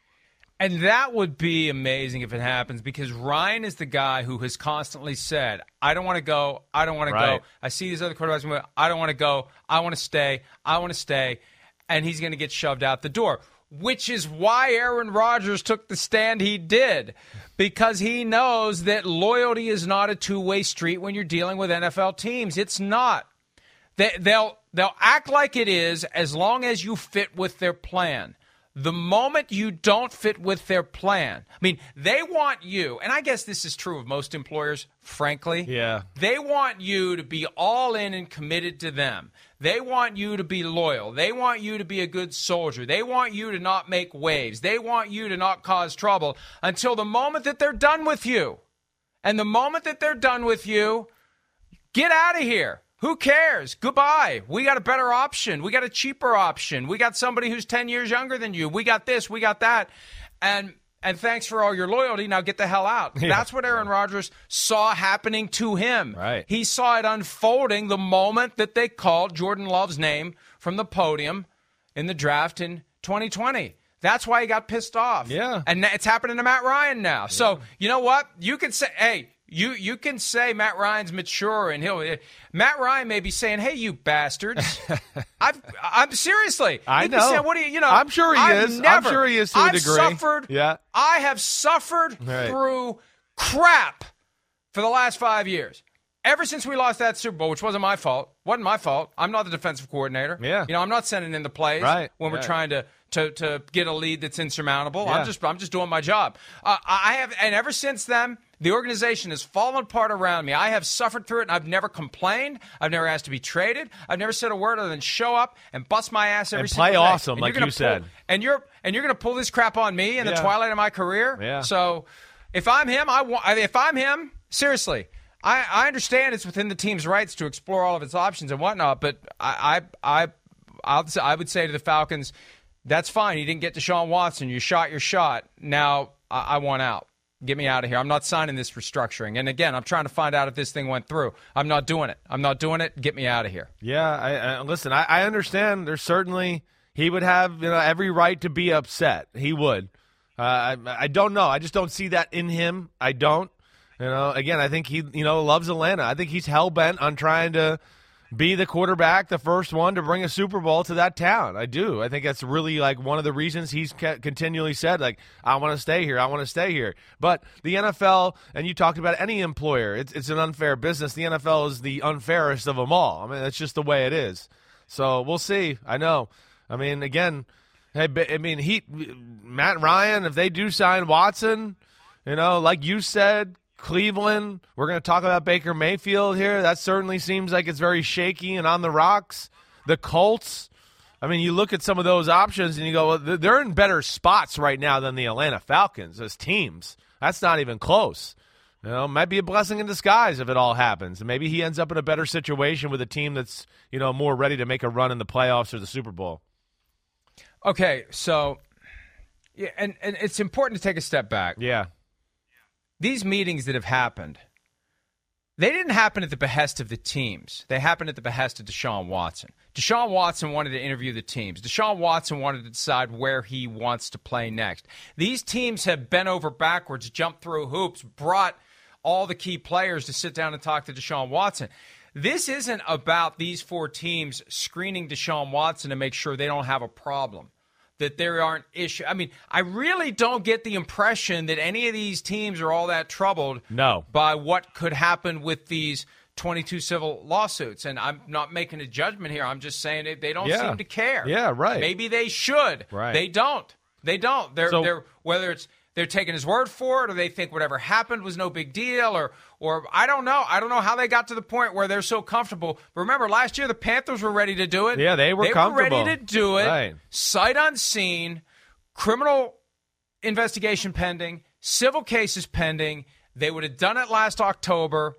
And that would be amazing if it happens, because Ryan is the guy who has constantly said, I don't want to go, I don't want Right. to go. I see these other quarterbacks, I don't want to go, I want to stay, I want to stay. And he's going to get shoved out the door, which is why Aaron Rodgers took the stand he did, because he knows that loyalty is not a two-way street when you're dealing with N F L teams. It's not. They, they'll they'll act like it is as long as you fit with their plan. The moment you don't fit with their plan, I mean, they want you, and I guess this is true of most employers, frankly. Yeah. They want you to be all in and committed to them. They want you to be loyal. They want you to be a good soldier. They want you to not make waves. They want you to not cause trouble until the moment that they're done with you. And the moment that they're done with you, get out of here. Who cares? Goodbye. We got a better option. We got a cheaper option. We got somebody who's ten years younger than you. We got this. We got that. And and thanks for all your loyalty. Now get the hell out. Yeah. That's what Aaron Rodgers saw happening to him. Right. He saw it unfolding the moment that they called Jordan Love's name from the podium in the draft in twenty twenty. That's why he got pissed off. Yeah. And it's happening to Matt Ryan now. Yeah. So, you know what? You can say, hey, You you can say Matt Ryan's mature, and he'll Matt Ryan may be saying, "Hey, you bastards!" I've, I'm seriously. I He'd know. Be saying, what do you? You know, I'm sure he I've is. Never, I'm sure he is to a I've degree. Suffered, yeah. I have suffered right. through crap for the last five years. Ever since we lost that Super Bowl, which wasn't my fault, wasn't my fault. I'm not the defensive coordinator. Yeah. You know, I'm not sending in the plays right. when we're right. trying to. To, to get a lead that's insurmountable. Yeah. I'm just I'm just doing my job. Uh, I have, and ever since then, the organization has fallen apart around me. I have suffered through it, and I've never complained. I've never asked to be traded. I've never said a word other than show up and bust my ass every and single play day. awesome, and like you you pull, said. And you're and you're going to pull this crap on me in yeah. the twilight of my career. Yeah. So if I'm him, I want. If I'm him, seriously. I, I understand it's within the team's rights to explore all of its options and whatnot, but I I I I'll, I would say to the Falcons, that's fine. You didn't get Deshaun Watson. You shot your shot. Now I, I want out. Get me out of here. I'm not signing this restructuring. And again, I'm trying to find out if this thing went through. I'm not doing it. I'm not doing it. Get me out of here. Yeah, I, I listen. I, I understand. There's certainly he would have you know every right to be upset. He would. Uh, I I don't know. I just don't see that in him. I don't. You know. Again, I think he you know loves Atlanta. I think he's hell bent on trying to be the quarterback, the first one to bring a Super Bowl to that town. I do. I think that's really like one of the reasons he's continually said, like, I want to stay here. I want to stay here. But the N F L, and you talked about any employer, it's, it's an unfair business. The N F L is the unfairest of them all. I mean, that's just the way it is. So we'll see. I know. I mean, again, hey, I mean, he, Matt Ryan, if they do sign Watson, you know, like you said, Cleveland, we're going to talk about Baker Mayfield here. That certainly seems like it's very shaky and on the rocks. The Colts, I mean, you look at some of those options and you go, well, they're in better spots right now than the Atlanta Falcons as teams. That's not even close. You know, might be a blessing in disguise if it all happens. And maybe he ends up in a better situation with a team that's, you know, more ready to make a run in the playoffs or the Super Bowl. Okay, so, yeah, and, and it's important to take a step back. Yeah. These meetings that have happened, they didn't happen at the behest of the teams. They happened at the behest of Deshaun Watson. Deshaun Watson wanted to interview the teams. Deshaun Watson wanted to decide where he wants to play next. These teams have bent over backwards, jumped through hoops, brought all the key players to sit down and talk to Deshaun Watson. This isn't about these four teams screening Deshaun Watson to make sure they don't have a problem, that there aren't issues. I mean, I really don't get the impression that any of these teams are all that troubled no. by what could happen with these twenty-two civil lawsuits. And I'm not making a judgment here. I'm just saying they, they don't yeah. seem to care. Yeah, right. Maybe they should. Right. They don't. They don't. They're so, they're whether it's they're taking his word for it, or they think whatever happened was no big deal, or or I don't know. I don't know how they got to the point where they're so comfortable. But remember, last year the Panthers were ready to do it. Yeah, they were they comfortable. They were ready to do it. Right. Sight unseen, criminal investigation pending, civil cases pending. They would have done it last October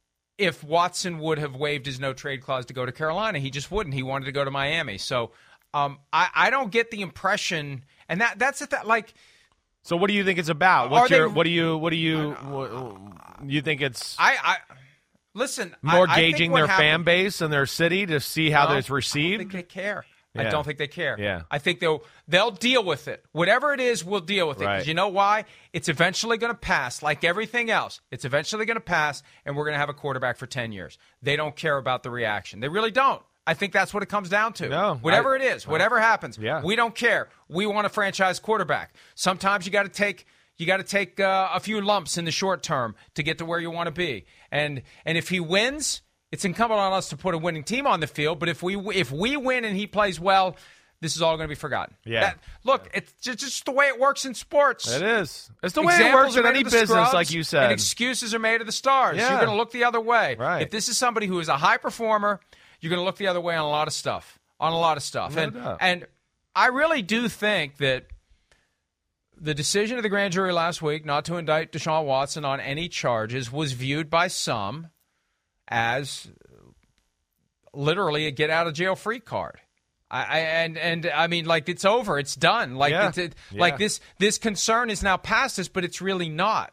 if Watson would have waived his no-trade clause to go to Carolina. He just wouldn't. He wanted to go to Miami. So um, I, I don't get the impression, and that that's it. That like. So what do you think it's about? What's Are your they, what do you what do you what, you think it's I, I listen more I, I gauging their happened, fan base and their city to see how no, it's received? I don't think they care. Yeah. I don't think they care. Yeah. I think they'll they'll deal with it. Whatever it is, we'll deal with it. Right. Because you know why? It's eventually going to pass. Like everything else, it's eventually going to pass, and we're going to have a quarterback for ten years. They don't care about the reaction. They really don't. I think that's what it comes down to. No, whatever I, it is, whatever happens, yeah. we don't care. We want a franchise quarterback. Sometimes you got to take you got to take uh, a few lumps in the short term to get to where you want to be. And and if he wins, it's incumbent on us to put a winning team on the field. But if we if we win and he plays well, this is all going to be forgotten. Yeah. That, look, it's just, just the way it works in sports. It is. It's the way Examples it works in any business, business, like you said. And excuses are made of the stars. Yeah. You're going to look the other way. Right. If this is somebody who is a high performer, you're going to look the other way on a lot of stuff. On a lot of stuff. No and doubt. and I really do think that the decision of the grand jury last week not to indict Deshaun Watson on any charges was viewed by some as literally a get-out-of-jail-free card. I, I and and I mean, like, it's over, it's done. Like, yeah. it's, it, yeah. like this this concern is now past us, but it's really not.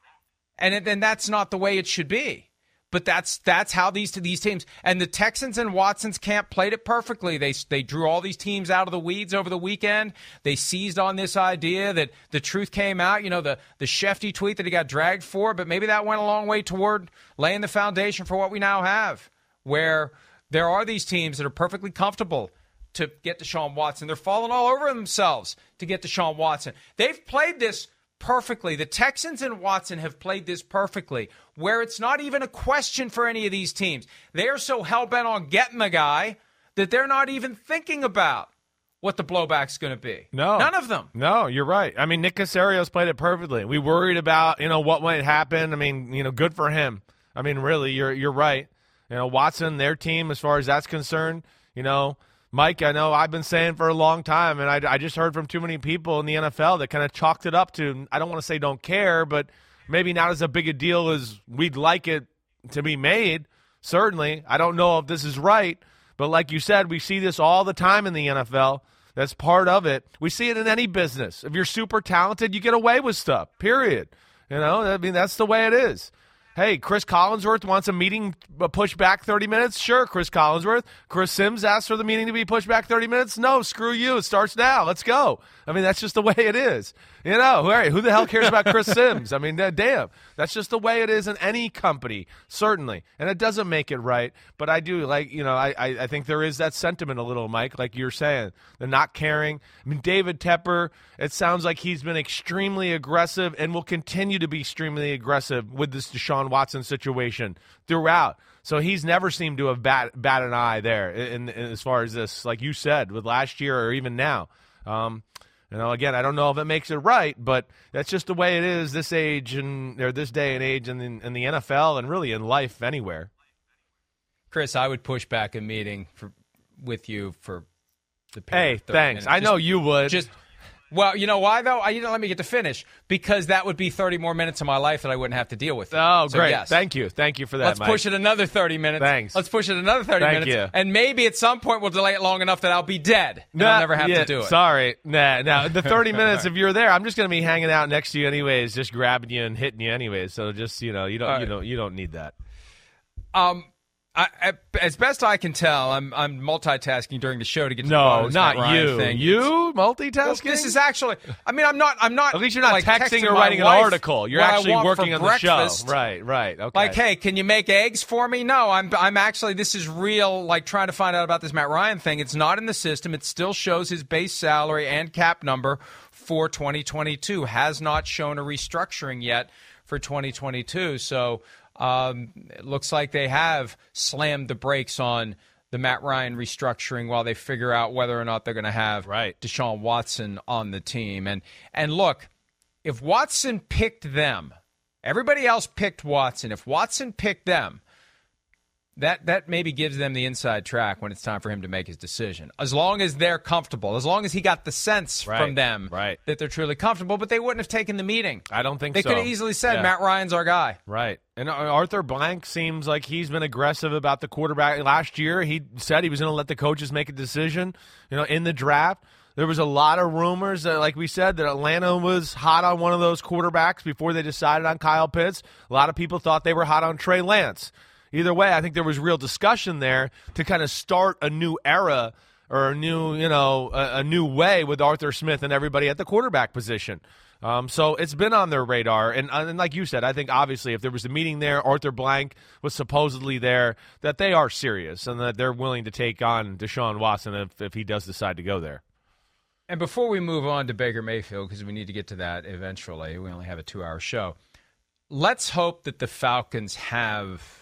And it, and that's not the way it should be. But that's that's how these these teams and the Texans and Watson's camp played it perfectly. They they drew all these teams out of the weeds over the weekend. They seized on this idea that the truth came out. You know, the the Shefty tweet that he got dragged for, but maybe that went a long way toward laying the foundation for what we now have, where there are these teams that are perfectly comfortable to get Deshaun Watson. They're falling all over themselves to get Deshaun Watson. They've played this perfectly. The Texans and Watson have played this perfectly, where it's not even a question for any of these teams. They are so hell-bent on getting the guy that they're not even thinking about what the blowback's going to be. No. None of them. No, you're right. I mean, Nick Casario's played it perfectly. We worried about, you know, what might happen. I mean, you know, good for him. I mean, really, you're you're right. You know, Watson, their team, as far as that's concerned, you know, Mike, I know I've been saying for a long time, and I, I just heard from too many people in the N F L that kind of chalked it up to, I don't want to say don't care, but maybe not as a big a deal as we'd like it to be made. Certainly. I don't know if this is right, but like you said, we see this all the time in the N F L. That's part of it. We see it in any business. If you're super talented, you get away with stuff, period. You know, I mean, that's the way it is. Hey, Chris Collinsworth wants a meeting pushed back thirty minutes? Sure, Chris Collinsworth. Chris Sims asked for the meeting to be pushed back thirty minutes? No, screw you. It starts now. Let's go. I mean, that's just the way it is. You know, hey, who the hell cares about Chris Sims? I mean, damn. That's just the way it is in any company, certainly. And it doesn't make it right. But I do, like, you know, I, I think there is that sentiment a little, Mike, like you're saying. The not caring. I mean, David Tepper, it sounds like he's been extremely aggressive and will continue to be extremely aggressive with this Deshaun Watson situation throughout. So he's never seemed to have bat, bat an eye there in, in, as far as this, like you said, with last year or even now. Um, you know, again, I don't know if it makes it right, but that's just the way it is this age and or this day and age in, in, in the N F L and really in life anywhere. Chris, I would push back a meeting for, with you for the Hey, thanks. I know you would. Just Well, you know why, though? I, you know, let me get to finish. Because that would be thirty more minutes of my life that I wouldn't have to deal with. Oh, so, great. Yes. Thank you. Thank you for that, Let's Mike. push it another thirty minutes. Thanks. Let's push it another thirty Thank minutes. you. And maybe at some point we'll delay it long enough that I'll be dead. And Nah, I'll never have yeah, to do it. Sorry. Nah, nah. The thirty minutes, if you're there, I'm just going to be hanging out next to you anyways, just grabbing you and hitting you anyways. So just, you know, you don't, All you right. don't, you don't need that. Um, I, I, as best I can tell, I'm I'm multitasking during the show to get to the No, bottom of this not Matt Ryan you. thing. You multitasking? Well, this is actually. I mean, I'm not. I'm not. At least you're not like, texting, or my writing an wife article. You're what I actually want working for on breakfast. the show. Right, right. Okay. Like, hey, can you make eggs for me? No, I'm I'm actually, this is real, like, trying to find out about this Matt Ryan thing. It's not in the system. It still shows his base salary and cap number for twenty twenty-two. Has not shown a restructuring yet for twenty twenty-two. So um, it looks like they have slammed the brakes on the Matt Ryan restructuring while they figure out whether or not they're going to have right. Deshaun Watson on the team. And and look, if Watson picked them, everybody else picked Watson. If Watson picked them, that that maybe gives them the inside track when it's time for him to make his decision. As long as they're comfortable, as long as he got the sense right. from them right. that they're truly comfortable, but they wouldn't have taken the meeting. I don't think they so. They could have easily said, yeah. Matt Ryan's our guy. Right. And Arthur Blank seems like he's been aggressive about the quarterback. Last year, he said he was going to let the coaches make a decision, you know, in the draft. There was a lot of rumors that, like we said, that Atlanta was hot on one of those quarterbacks before they decided on Kyle Pitts. A lot of people thought they were hot on Trey Lance. Either way, I think there was real discussion there to kind of start a new era or a new, you know, a, a new way with Arthur Smith and everybody at the quarterback position. Um, so it's been on their radar. And, and like you said, I think obviously if there was a meeting there, Arthur Blank was supposedly there, that they are serious and that they're willing to take on Deshaun Watson if, if he does decide to go there. And before we move on to Baker Mayfield, because we need to get to that eventually, we only have a two-hour show, let's hope that the Falcons have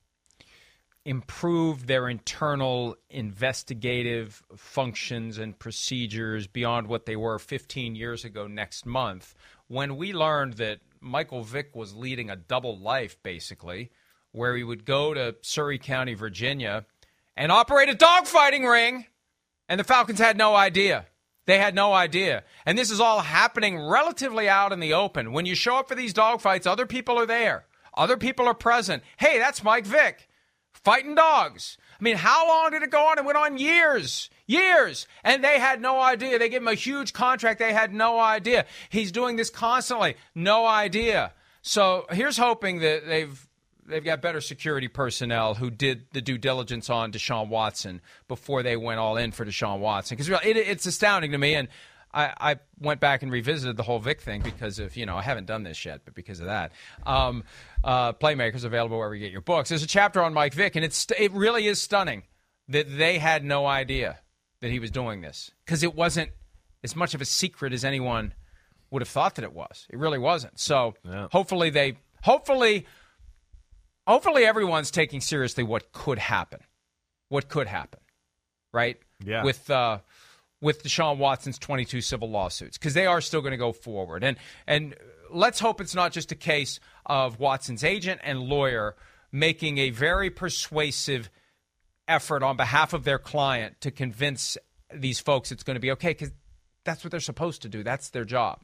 improve their internal investigative functions and procedures beyond what they were fifteen years ago next month, when we learned that Michael Vick was leading a double life, basically, where he would go to Surrey County, Virginia, and operate a dogfighting ring, and the Falcons had no idea. They had no idea. And this is all happening relatively out in the open. When you show up for these dogfights, other people are there. Other people are present. Hey, that's Mike Vick. Fighting dogs. I mean, how long did it go on? It went on years, years. And they had no idea. They gave him a huge contract. They had no idea. He's doing this constantly. No idea. So here's hoping that they've they've got better security personnel who did the due diligence on Deshaun Watson before they went all in for Deshaun Watson. Because it, it's astounding to me. And I, I went back and revisited the whole Vic thing because of, you know, I haven't done this yet, but because of that. Um, uh, Playmakers available wherever you get your books. There's a chapter on Mike Vick, and it's it really is stunning that they had no idea that he was doing this because it wasn't as much of a secret as anyone would have thought that it was. It really wasn't. So yeah. hopefully they, hopefully, hopefully everyone's taking seriously what could happen, what could happen, right? Yeah. With uh, with Deshaun Watson's twenty-two civil lawsuits, because they are still going to go forward. And and let's hope it's not just a case of Watson's agent and lawyer making a very persuasive effort on behalf of their client to convince these folks it's going to be okay, because that's what they're supposed to do. That's their job.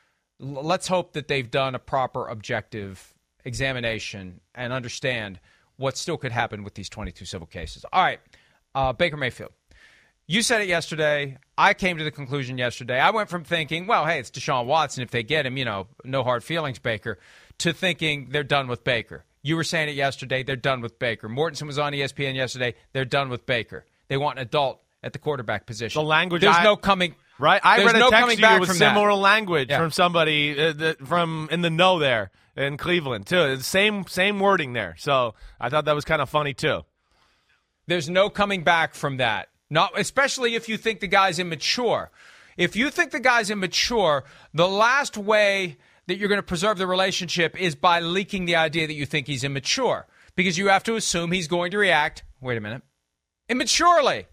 L- let's hope that they've done a proper objective examination and understand what still could happen with these twenty-two civil cases. All right, uh, Baker Mayfield. You said it yesterday. I came to the conclusion yesterday. I went from thinking, well, hey, it's Deshaun Watson. If they get him, you know, no hard feelings, Baker, to thinking they're done with Baker. You were saying it yesterday. They're done with Baker. Mortensen was on E S P N yesterday. They're done with Baker. They want an adult at the quarterback position. The language. There's I, no coming. Right. I there's read a no text coming to back you with from similar that. language Yeah. from somebody uh, that, from in the know there in Cleveland too. Same same wording there. So I thought that was kind of funny too. There's no coming back from that. Not, especially if you think the guy's immature. If you think the guy's immature, the last way that you're going to preserve the relationship is by leaking the idea that you think he's immature, because you have to assume he's going to react, wait a minute, immaturely.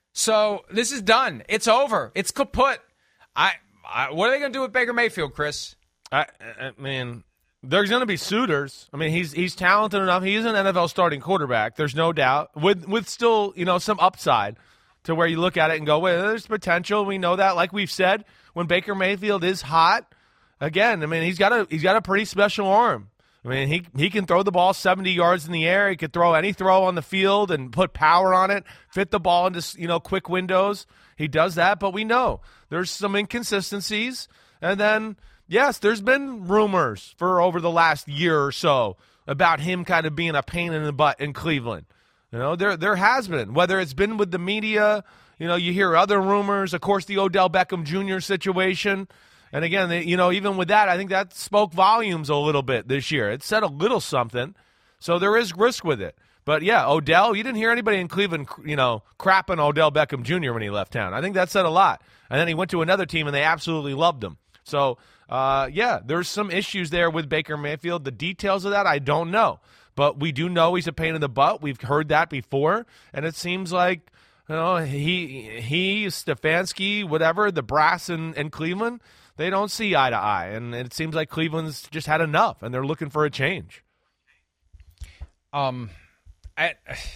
So this is done. It's over. It's kaput. I, I what are they going to do with Baker Mayfield, Chris? I, I mean, there's going to be suitors. I mean, he's he's talented enough. He is an N F L starting quarterback. There's no doubt. With with still, you know, some upside to where you look at it and go, well, there's potential. We know that. Like we've said, when Baker Mayfield is hot, again, I mean, he's got a he's got a pretty special arm. I mean, he he can throw the ball seventy yards in the air. He could throw any throw on the field and put power on it, fit the ball into, you know, quick windows. He does that, but we know there's some inconsistencies. And then, yes, there's been rumors for over the last year or so about him kind of being a pain in the butt in Cleveland. You know, there there has been, whether it's been with the media, you know, you hear other rumors, of course, the Odell Beckham Junior situation. And again, they, you know, even with that, I think that spoke volumes a little bit this year. It said a little something. So there is risk with it. But, yeah, Odell, you didn't hear anybody in Cleveland, you know, crapping Odell Beckham Junior when he left town. I think that said a lot. And then he went to another team, and they absolutely loved him. So, uh, yeah, there's some issues there with Baker Mayfield. The details of that, I don't know. But we do know he's a pain in the butt. We've heard that before. And it seems like, you know, he, he Stefanski, whatever, the brass in, in Cleveland, they don't see eye to eye. And it seems like Cleveland's just had enough, and they're looking for a change. Um, I,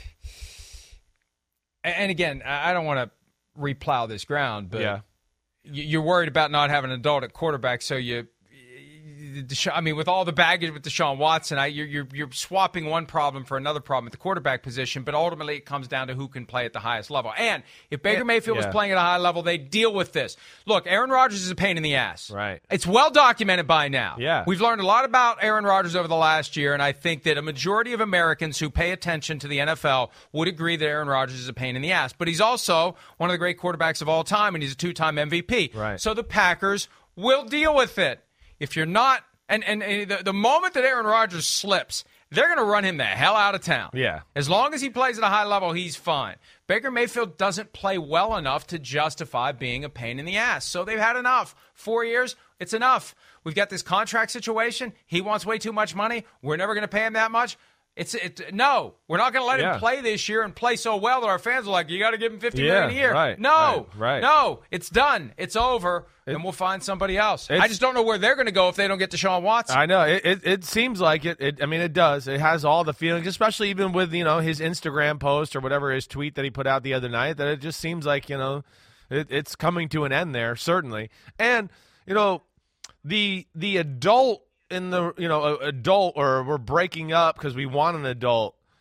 and again, I don't want to replow this ground, but yeah. you're worried about not having an adult at quarterback, so you – I mean, with all the baggage with Deshaun Watson, I, you're, you're you're swapping one problem for another problem at the quarterback position, but ultimately it comes down to who can play at the highest level. And if Baker yeah, Mayfield yeah. was playing at a high level, they deal with this. Look, Aaron Rodgers is a pain in the ass. Right. It's well documented by now. Yeah. We've learned a lot about Aaron Rodgers over the last year, and I think that a majority of Americans who pay attention to the N F L would agree that Aaron Rodgers is a pain in the ass. But he's also one of the great quarterbacks of all time, and he's a two-time M V P. Right. So the Packers will deal with it. If you're not And, and and the, the moment that Aaron Rodgers slips, they're going to run him the hell out of town. Yeah. As long as he plays at a high level, he's fine. Baker Mayfield doesn't play well enough to justify being a pain in the ass. So they've had enough. Four years, it's enough. We've got this contract situation. He wants way too much money. We're never going to pay him that much. It's it, no, we're not going to let yeah. him play this year and play so well that our fans are like, you got to give him fifty yeah, million a year. Right, no, right, right. no, it's done. It's over, it, and we'll find somebody else. I just don't know where they're going to go if they don't get Deshaun Watson. I know it. It, it seems like it, it. I mean, it does. It has all the feelings, especially even with you know his Instagram post or whatever his tweet that he put out the other night. That it just seems like you know it, it's coming to an end there, certainly. And you know the the adult in the you know adult or we're breaking up because we want an adult.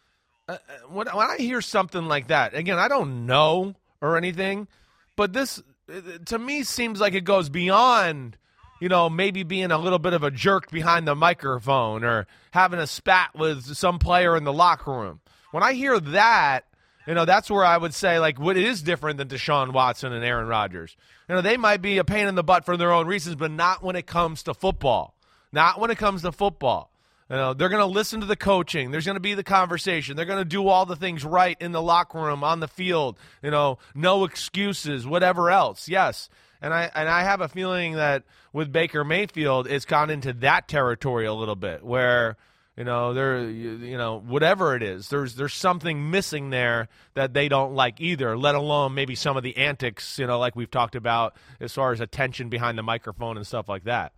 uh, when, when I hear something like that, again, I don't know or anything, but this, to me, seems like it goes beyond, you know, maybe being a little bit of a jerk behind the microphone or having a spat with some player in the locker room. When I hear that, you know, that's where I would say, like, what is different than Deshaun Watson and Aaron Rodgers. You know, they might be a pain in the butt for their own reasons, but not when it comes to football. Not when it comes to football. You know, they're going to listen to the coaching. There's going to be the conversation. They're going to do all the things right in the locker room, on the field. You know, no excuses, whatever else. Yes. And I and I have a feeling that with Baker Mayfield, it's gone into that territory a little bit where – You know, there, you know, whatever it is, there's there's something missing there that they don't like either, let alone maybe some of the antics, you know, like we've talked about as far as attention behind the microphone and stuff like that.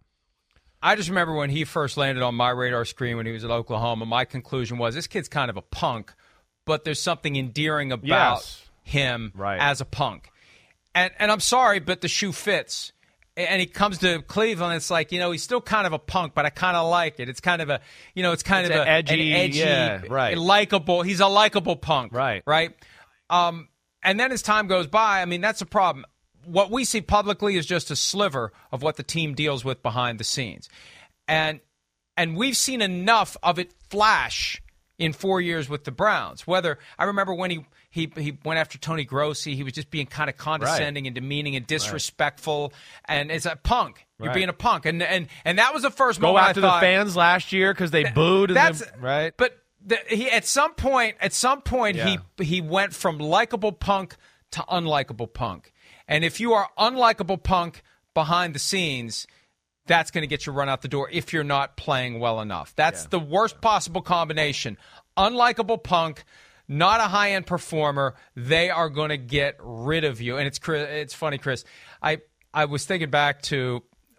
I just remember when he first landed on my radar screen when he was at Oklahoma, my conclusion was this kid's kind of a punk, but there's something endearing about yes. him right. as a punk. And and I'm sorry, but the shoe fits. And he comes to Cleveland, it's like, you know, he's still kind of a punk, but I kind of like it. It's kind of a, you know, it's kind it's of a, edgy, an edgy, yeah, right. likable. He's a likable punk. Right. Right. Um, and then as time goes by, I mean, that's a problem. What we see publicly is just a sliver of what the team deals with behind the scenes. And and we've seen enough of it flash in four years with the Browns. Whether I remember when he he he went after Tony Grossi, he was just being kind of condescending right. and demeaning and disrespectful, right. and it's a punk. You're right. being a punk, and and and that was the first Go moment after I thought, the fans last year because they booed. And that's then, right, but the, he at some point, at some point, yeah. he he went from likable punk to unlikable punk, and if you are unlikable punk behind the scenes, that's going to get you run out the door if you're not playing well enough. That's yeah. the worst possible combination. Unlikable punk, not a high-end performer. They are going to get rid of you. And it's it's funny, Chris. I, I was thinking back to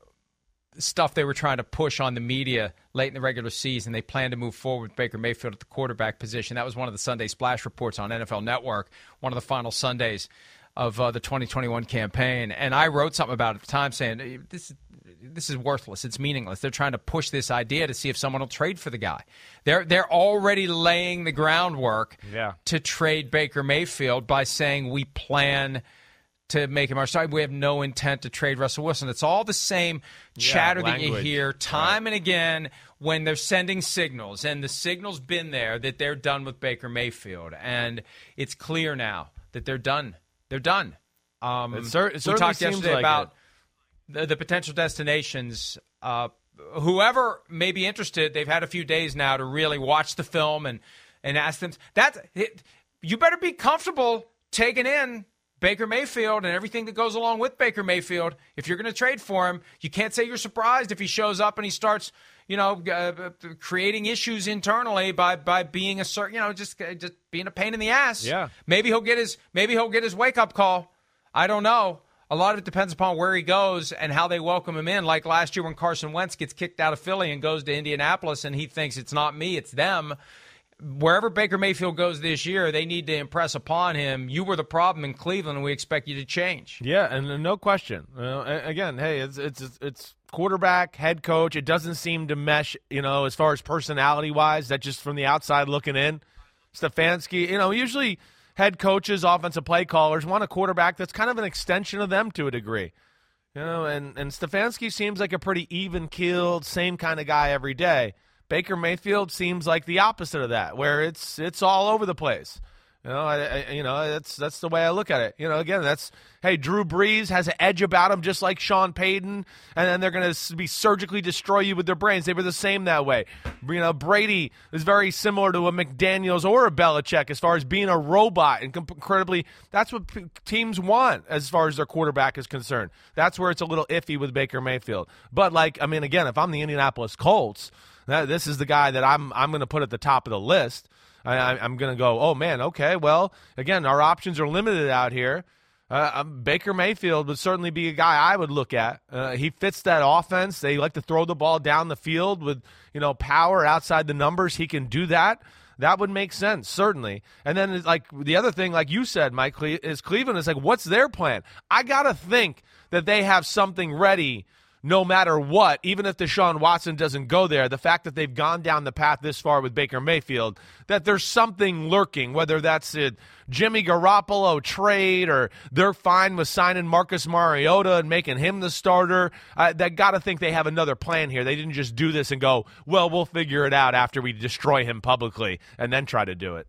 stuff they were trying to push on the media late in the regular season. They planned to move forward with Baker Mayfield at the quarterback position. That was one of the Sunday Splash reports on N F L Network, one of the final Sundays of uh, the twenty twenty-one campaign. And I wrote something about it at the time saying, this is This is worthless. It's meaningless. They're trying to push this idea to see if someone will trade for the guy. They're they're already laying the groundwork yeah. to trade Baker Mayfield by saying we plan to make him our starter. We have no intent to trade Russell Wilson. It's all the same chatter yeah, that you hear time right. and again when they're sending signals. And the signal's been there that they're done with Baker Mayfield. And it's clear now that they're done. They're done. Um, it cer- it we talked yesterday like about it. The, the potential destinations. Uh, whoever may be interested, they've had a few days now to really watch the film and, and ask them. That it, you better be comfortable taking in Baker Mayfield and everything that goes along with Baker Mayfield. If you're going to trade for him, you can't say you're surprised if he shows up and he starts, you know, uh, creating issues internally by by being a certain, you know, just just being a pain in the ass. Yeah. Maybe he'll get his maybe he'll get his wake up call. I don't know. A lot of it depends upon where he goes and how they welcome him in. Like last year when Carson Wentz gets kicked out of Philly and goes to Indianapolis and he thinks it's not me, it's them. Wherever Baker Mayfield goes this year, they need to impress upon him, you were the problem in Cleveland and we expect you to change. Yeah, and no question. You know, again, hey, it's it's it's quarterback, head coach. It doesn't seem to mesh, you know, as far as personality-wise. That just from the outside looking in. Stefanski, you know, usually – head coaches, offensive play callers want a quarterback that's kind of an extension of them to a degree. You know, and, and Stefanski seems like a pretty even-keeled, same kind of guy every day. Baker Mayfield seems like the opposite of that, where it's it's all over the place. You know, I, I, you know that's that's the way I look at it. You know, again, that's hey, Drew Brees has an edge about him, just like Sean Payton, and then they're going to be surgically destroy you with their brains. They were the same that way. You know, Brady is very similar to a McDaniels or a Belichick as far as being a robot and incredibly. That's what p- teams want as far as their quarterback is concerned. That's where it's a little iffy with Baker Mayfield. But like, I mean, again, if I'm the Indianapolis Colts, that, this is the guy that I'm I'm going to put at the top of the list. I, I'm going to go, oh, man, okay, well, again, our options are limited out here. Uh, um, Baker Mayfield would certainly be a guy I would look at. Uh, he fits that offense. They like to throw the ball down the field with, you know, power outside the numbers. He can do that. That would make sense, certainly. And then, like, the other thing, like you said, Mike, is Cleveland is like, what's their plan? I got to think that they have something ready no matter what, even if Deshaun Watson doesn't go there, the fact that they've gone down the path this far with Baker Mayfield, that there's something lurking, whether that's a Jimmy Garoppolo trade or they're fine with signing Marcus Mariota and making him the starter. Uh, they got to think they have another plan here. They didn't just do this and go, well, we'll figure it out after we destroy him publicly and then try to do it.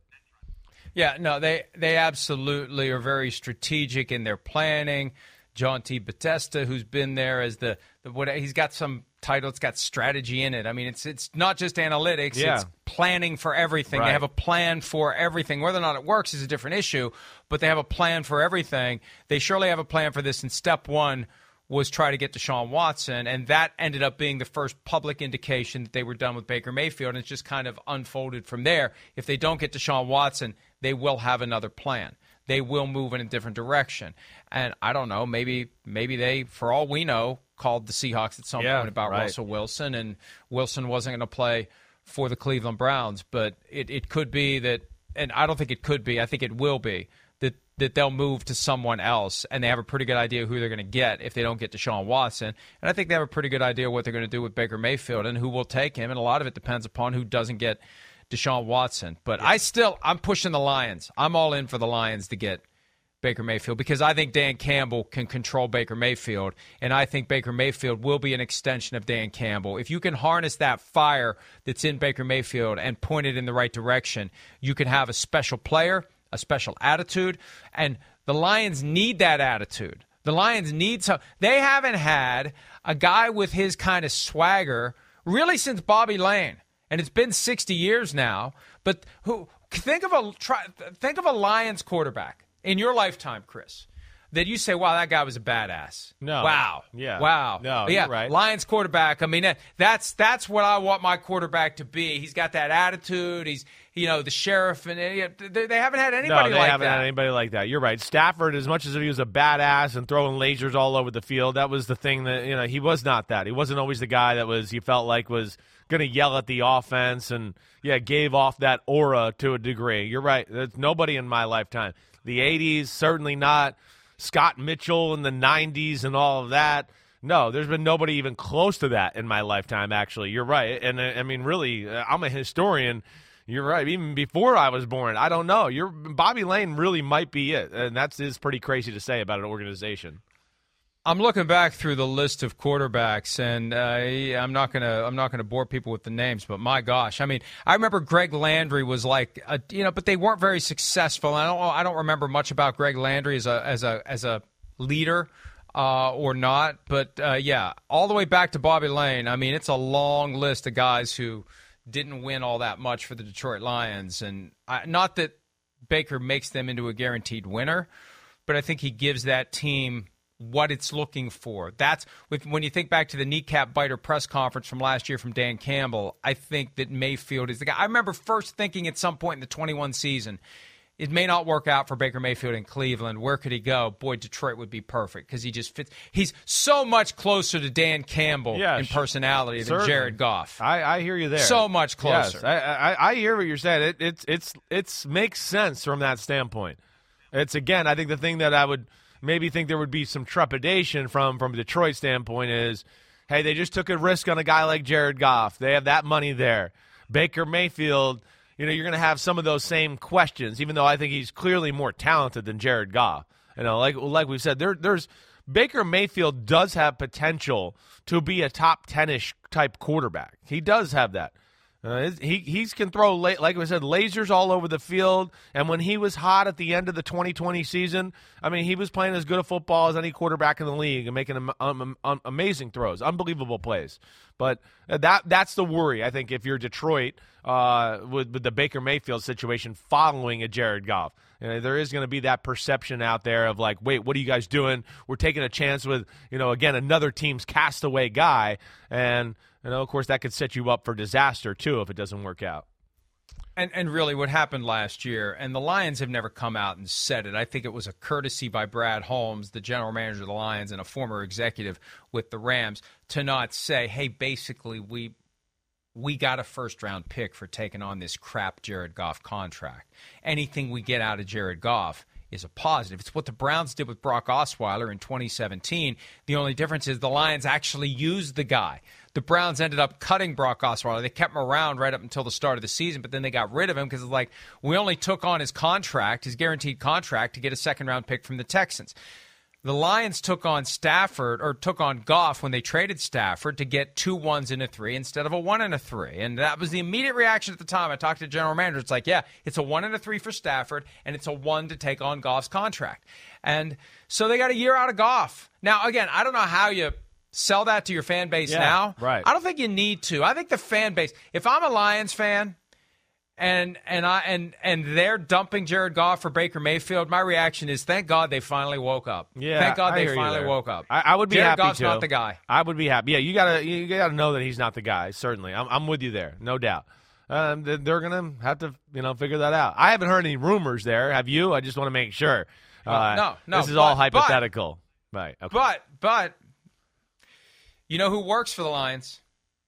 Yeah, no, they, they absolutely are very strategic in their planning. John T. Batista, who's been there as the, the what he's got some title, it's got strategy in it. I mean, it's it's not just analytics, yeah. It's planning for everything. Right. They have a plan for everything. Whether or not it works is a different issue, but they have a plan for everything. They surely have a plan for this, and step one was try to get Deshaun Watson, and that ended up being the first public indication that they were done with Baker Mayfield, and it's just kind of unfolded from there. If they don't get Deshaun Watson, they will have another plan. They will move in a different direction. And I don't know, maybe maybe they, for all we know, called the Seahawks at some yeah, point about right. Russell Wilson, and Wilson wasn't going to play for the Cleveland Browns. But it, it could be that, and I don't think it could be, I think it will be, that, that they'll move to someone else, and they have a pretty good idea who they're going to get if they don't get Deshaun Watson. And I think they have a pretty good idea what they're going to do with Baker Mayfield and who will take him, and a lot of it depends upon who doesn't get Deshaun Watson. But I still, I'm pushing the Lions. I'm all in for the Lions to get Baker Mayfield because I think Dan Campbell can control Baker Mayfield, and I think Baker Mayfield will be an extension of Dan Campbell. If you can harness that fire that's in Baker Mayfield and point it in the right direction, you can have a special player, a special attitude, and the Lions need that attitude. The Lions need some. They haven't had a guy with his kind of swagger really since Bobby Lane. And it's been sixty years now. But who think of a try, think of a Lions quarterback in your lifetime, Chris, that you say, "Wow, that guy was a badass." No. Wow. Yeah. Wow. No. Yeah. You're right. Lions quarterback. I mean, that's that's what I want my quarterback to be. He's got that attitude. He's you know the sheriff, and they, they haven't had anybody no, they like haven't that. had anybody like that. You're right. Stafford, as much as he was a badass and throwing lasers all over the field, that was the thing that you know he was not that. He wasn't always the guy that was. You felt like was going to yell at the offense and, yeah, gave off that aura to a degree. You're right. There's nobody in my lifetime. The eighties, certainly not. Scott Mitchell in the nineties and all of that. No, there's been nobody even close to that in my lifetime, actually. You're right. And, I mean, really, I'm a historian. You're right. Even before I was born, I don't know. You're, Bobby Lane really might be it, and that's is pretty crazy to say about an organization. I'm looking back through the list of quarterbacks, and uh, I'm not gonna I'm not gonna bore people with the names, but my gosh, I mean, I remember Greg Landry was like, a, you know, but they weren't very successful. I don't I don't remember much about Greg Landry as a as a as a leader uh, or not, but uh, yeah, all the way back to Bobby Lane. I mean, it's a long list of guys who didn't win all that much for the Detroit Lions, and I, not that Baker makes them into a guaranteed winner, but I think he gives that team what it's looking for. That's with when you think back to the kneecap biter press conference from last year from Dan Campbell, I think that Mayfield is the guy. I remember first thinking at some point in the twenty-one season, it may not work out for Baker Mayfield in Cleveland. Where could he go? Boy, Detroit would be perfect because he just fits. He's so much closer to Dan Campbell yeah, in personality certainly. than Jared Goff. I, I hear you there. So much closer. Yes, I, I, I hear what you're saying. It it's it's it's makes sense from that standpoint. It's again, I think the thing that I would maybe think there would be some trepidation from from a Detroit standpoint is, hey, they just took a risk on a guy like Jared Goff. They have that money there. Baker Mayfield, you know, you're going to have some of those same questions, even though I think he's clearly more talented than Jared Goff. You know, like like we said, there there's Baker Mayfield does have potential to be a top ten-ish type quarterback. He does have that. Uh, he he's can throw, like we said, lasers all over the field. And when he was hot at the end of the twenty twenty season, I mean, he was playing as good a football as any quarterback in the league and making um, um, um, amazing throws, unbelievable plays. But that that's the worry, I think, if you're Detroit uh, with, with the Baker Mayfield situation following a Jared Goff. You know, there is going to be that perception out there of like, wait, what are you guys doing? We're taking a chance with, you know, again, another team's castaway guy. And, you know, of course, that could set you up for disaster, too, if it doesn't work out. And and really what happened last year, and the Lions have never come out and said it, I think it was a courtesy by Brad Holmes, the general manager of the Lions and a former executive with the Rams, to not say, hey, basically we we got a first-round pick for taking on this crap Jared Goff contract. Anything we get out of Jared Goff is a positive. It's what the Browns did with Brock Osweiler in twenty seventeen. The only difference is the Lions actually used the guy. The Browns ended up cutting Brock Osweiler. They kept him around right up until the start of the season, but then they got rid of him because it's like, we only took on his contract, his guaranteed contract, to get a second-round pick from the Texans. The Lions took on Stafford, or took on Goff when they traded Stafford to get two ones and a three instead of a one and a three. And that was the immediate reaction at the time. I talked to the general manager. It's like, yeah, it's a one and a three for Stafford, and it's a one to take on Goff's contract. And so they got a year out of Goff. Now, again, I don't know how you sell that to your fan base yeah, now. Right. I don't think you need to. I think the fan base, if I'm a Lions fan, And and I and and they're dumping Jared Goff for Baker Mayfield, my reaction is, thank God they finally woke up. Yeah, thank God I they hear you finally there. woke up. I, I would be Jared happy Goff's to. not the guy. I would be happy. Yeah, you gotta you gotta know that he's not the guy. Certainly, I'm I'm with you there, no doubt. Um, they're gonna have to you know figure that out. I haven't heard any rumors there. Have you? I just want to make sure. Uh, no, no. This is but, all hypothetical. But, right. Okay. But but you know who works for the Lions?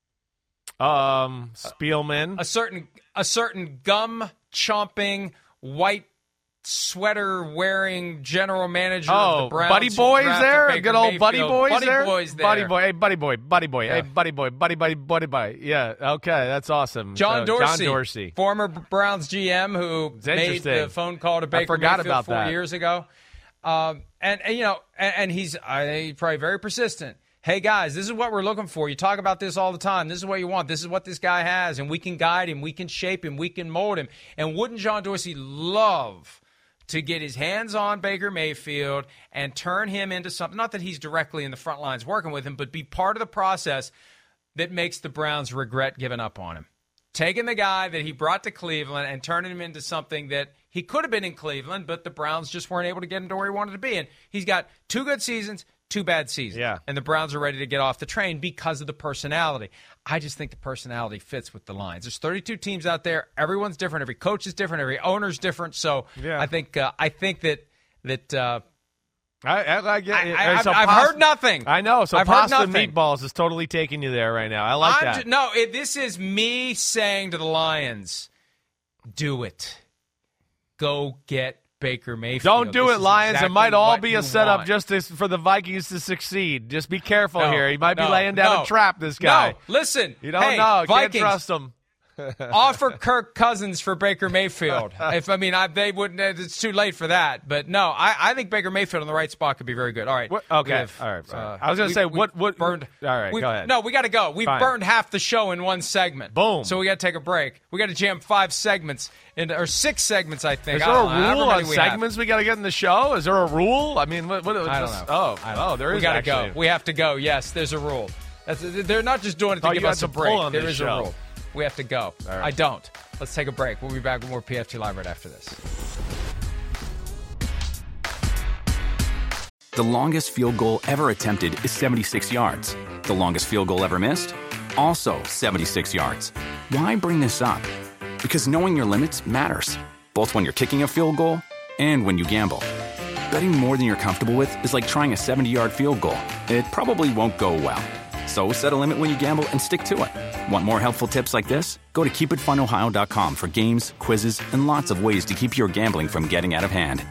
Um, Spielman. A certain a certain gum chomping, white sweater wearing general manager of Oh, the Browns. Buddy Boy's drafted there? Baker Good old Mayfield. Buddy Boy's Buddy there? Boy's there. Buddy Boy. Hey, Buddy Boy. Buddy Boy. Yeah. Hey, Buddy Boy. Buddy Buddy Buddy Buddy Boy. Yeah. Okay. That's awesome. John So, Dorsey, John Dorsey. former Browns G M who made interesting. the phone call to Baker forgot Mayfield about four that. years ago. Um, and, and, you know, and, and he's I, probably very persistent. Hey, guys, this is what we're looking for. You talk about this all the time. This is what you want. This is what this guy has, and we can guide him. We can shape him. We can mold him. And wouldn't John Dorsey love to get his hands on Baker Mayfield and turn him into something, not that he's directly in the front lines working with him, but be part of the process that makes the Browns regret giving up on him. Taking the guy that he brought to Cleveland and turning him into something that he could have been in Cleveland, but the Browns just weren't able to get him to where he wanted to be. And he's got two good seasons, two bad seasons. Yeah. And the Browns are ready to get off the train because of the personality. I just think the personality fits with the Lions. There's thirty-two teams out there. Everyone's different. Every coach is different. Every owner's different. So Yeah. I think uh, I think that that uh, I, I, I get it. I, I, So I've, I've pasta- heard nothing. I know. So I've heard pasta and nothing. meatballs is totally taking you there right now. I like I'm that. ju- no, it, this is me saying to the Lions, do it. Go get Baker Mayfield. Don't do This it, is Lions. exactly it might all what be you a setup want. just to, for the Vikings to succeed. Just be careful No, here. He might be no, laying down no. a trap, this guy. No, listen. You don't hey, know. Vikings, Can't trust him. offer Kirk Cousins for Baker Mayfield. If I mean, I, they wouldn't. It's too late for that. But no, I, I think Baker Mayfield in the right spot could be very good. All right. What- okay. We have, All right, sorry. uh, I was gonna we- say, we what- what- burned? all right, we- go ahead. No, we got to go. We Fine. burned half the show in one segment. Boom. So we got to take a break. We got to jam five segments into, or six segments, I think. Is there I a don't know, however rule many on we have. segments we got to get in the show? Is there a rule? I mean, what? what I don't just- know. Oh, I don't oh, there we is gotta actually. go. We have to go. Yes, there's a rule. That's, they're not just doing it to Thought give you had us a to pull break. on There this is show. a rule. We have to go. right. I don't. Let's take a break. We'll be back with more P F T Live right after this. The longest field goal ever attempted is seventy-six yards. The longest field goal ever missed? Also seventy-six yards. Why bring this up? Because knowing your limits matters, both when you're kicking a field goal and when you gamble. Betting more than you're comfortable with is like trying a seventy-yard field goal. It probably won't go well. So set a limit when you gamble and stick to it. Want more helpful tips like this? Go to keep it fun ohio dot com for games, quizzes, and lots of ways to keep your gambling from getting out of hand.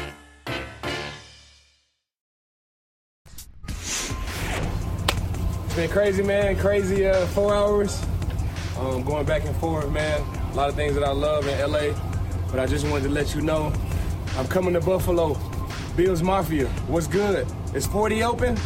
It's been crazy, man. Crazy uh, four hours. Um, going back and forth, man. A lot of things that I love in L A. But I just wanted to let you know I'm coming to Buffalo. Bills Mafia, what's good? Is forty open?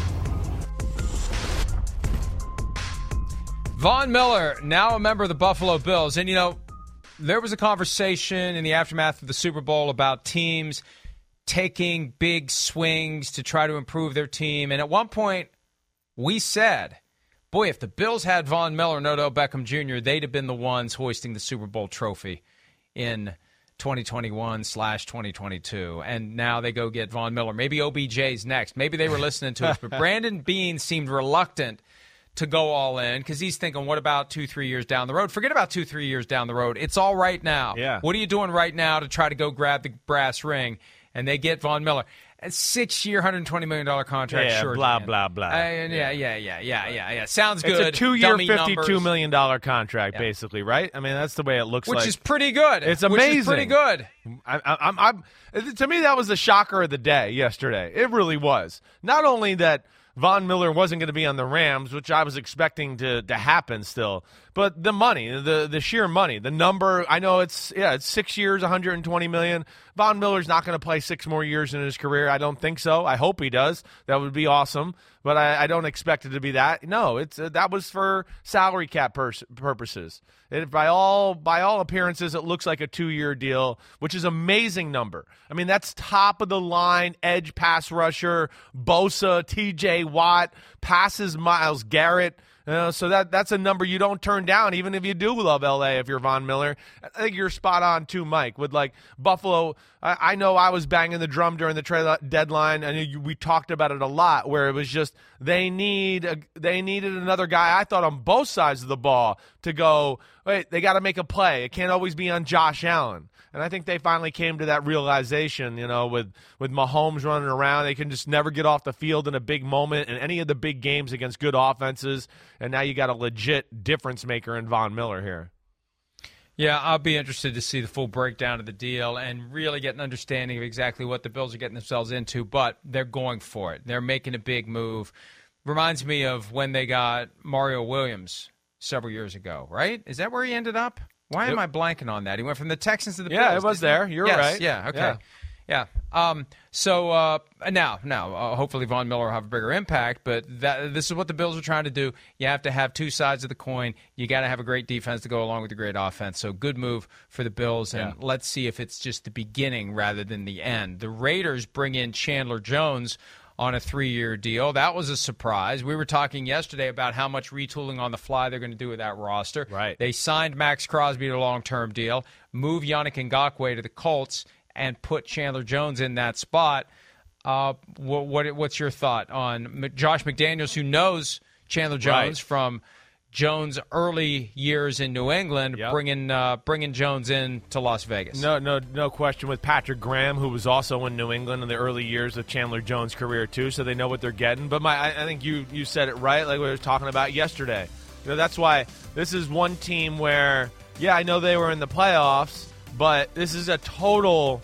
Von Miller, now a member of the Buffalo Bills. And, you know, there was a conversation in the aftermath of the Super Bowl about teams taking big swings to try to improve their team. And at one point, we said, boy, if the Bills had Von Miller and Odell Beckham Junior, they'd have been the ones hoisting the Super Bowl trophy in twenty twenty-one slash twenty twenty-two. And now they go get Von Miller. Maybe O B J's next. Maybe they were listening to us. But Brandon Beane seemed reluctant to go all in because he's thinking, what about two, three years down the road? Forget about two, three years down the road. It's all right now. Yeah. What are you doing right now to try to go grab the brass ring? And they get Von Miller. A six-year, one hundred twenty million dollars contract. Yeah, sure, blah, Dan. blah, blah. Uh, yeah, yeah, yeah, yeah, yeah, yeah, yeah. Sounds good. It's a two-year, Dummy fifty-two numbers. million dollars contract, Yeah. basically, right? I mean, that's the way it looks Which like. is pretty good. It's Which amazing. is pretty good. I, I, I'm, I'm, to me, that was the shocker of the day yesterday. It really was. Not only that Von Miller wasn't going to be on the Rams, which I was expecting to, to happen still, but the money, the the sheer money, the number. I know it's yeah, it's six years, one hundred twenty million dollars. Von Miller's not going to play six more years in his career. I don't think so. I hope he does. That would be awesome. But I, I don't expect it to be that. No, it's uh, that was for salary cap pers- purposes. It, by all by all appearances, it looks like a two-year deal, which is an amazing number. I mean, that's top of the line edge pass rusher, Bosa, T J Watt, passes Myles Garrett. You know, so that that's a number you don't turn down, even if you do love L A. If you're Von Miller, I think you're spot on too, Mike. With like Buffalo, I, I know I was banging the drum during the trade deadline, and you, we talked about it a lot. Where it was just they need a, they needed another guy. I thought on both sides of the ball to go. Wait, they got to make a play. It can't always be on Josh Allen. And I think they finally came to that realization, you know, with, with Mahomes running around. They can just never get off the field in a big moment in any of the big games against good offenses. And now you got a legit difference maker in Von Miller here. Yeah, I'll be interested to see the full breakdown of the deal and really get an understanding of exactly what the Bills are getting themselves into. But they're going for it. They're making a big move. Reminds me of when they got Mario Williams several years ago, right? Is that where he ended up? Why am I blanking on that? He went from the Texans to the yeah, Bills. it was there. You're yes, right. Yeah, okay. Yeah. Yeah. Um, so uh, now, now, uh, hopefully Von Miller will have a bigger impact, but that, this is what the Bills are trying to do. You have to have two sides of the coin. You got to have a great defense to go along with a great offense. So good move for the Bills, and Yeah. let's see if it's just the beginning rather than the end. The Raiders bring in Chandler Jones on a three-year deal. That was a surprise. We were talking yesterday about how much retooling on the fly they're going to do with that roster. Right. They signed Max Crosby to a long-term deal, moved Yannick Ngakoue to the Colts, and put Chandler Jones in that spot. Uh, what, what what's your thought on M- Josh McDaniels, who knows Chandler Jones Right. from Jones' early years in New England, Yep. bringing uh, bringing Jones in to Las Vegas? No, no, no question. With Patrick Graham, who was also in New England in the early years of Chandler Jones' career too, so they know what they're getting. But my, I, I think you you said it right, like we were talking about yesterday. You know, that's why this is one team where, yeah, I know they were in the playoffs, but this is a total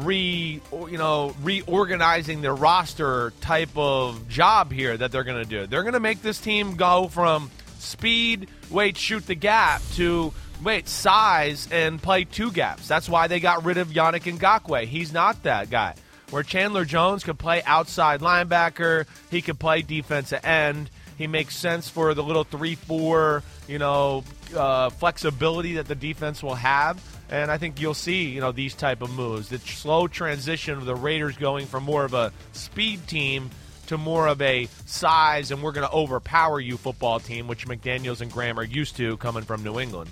re, you know, reorganizing their roster type of job here that they're going to do. They're going to make this team go from speed, wait, shoot the gap, to wait, size, and play two gaps. That's why they got rid of Yannick Ngakoue. He's not that guy. Where Chandler Jones could play outside linebacker, he could play defensive end. He makes sense for the little three four, you know, uh, flexibility that the defense will have. And I think you'll see, you know, these type of moves. The slow transition of the Raiders going from more of a speed team to more of a size, and we're going to overpower you football team, which McDaniels and Graham are used to coming from New England.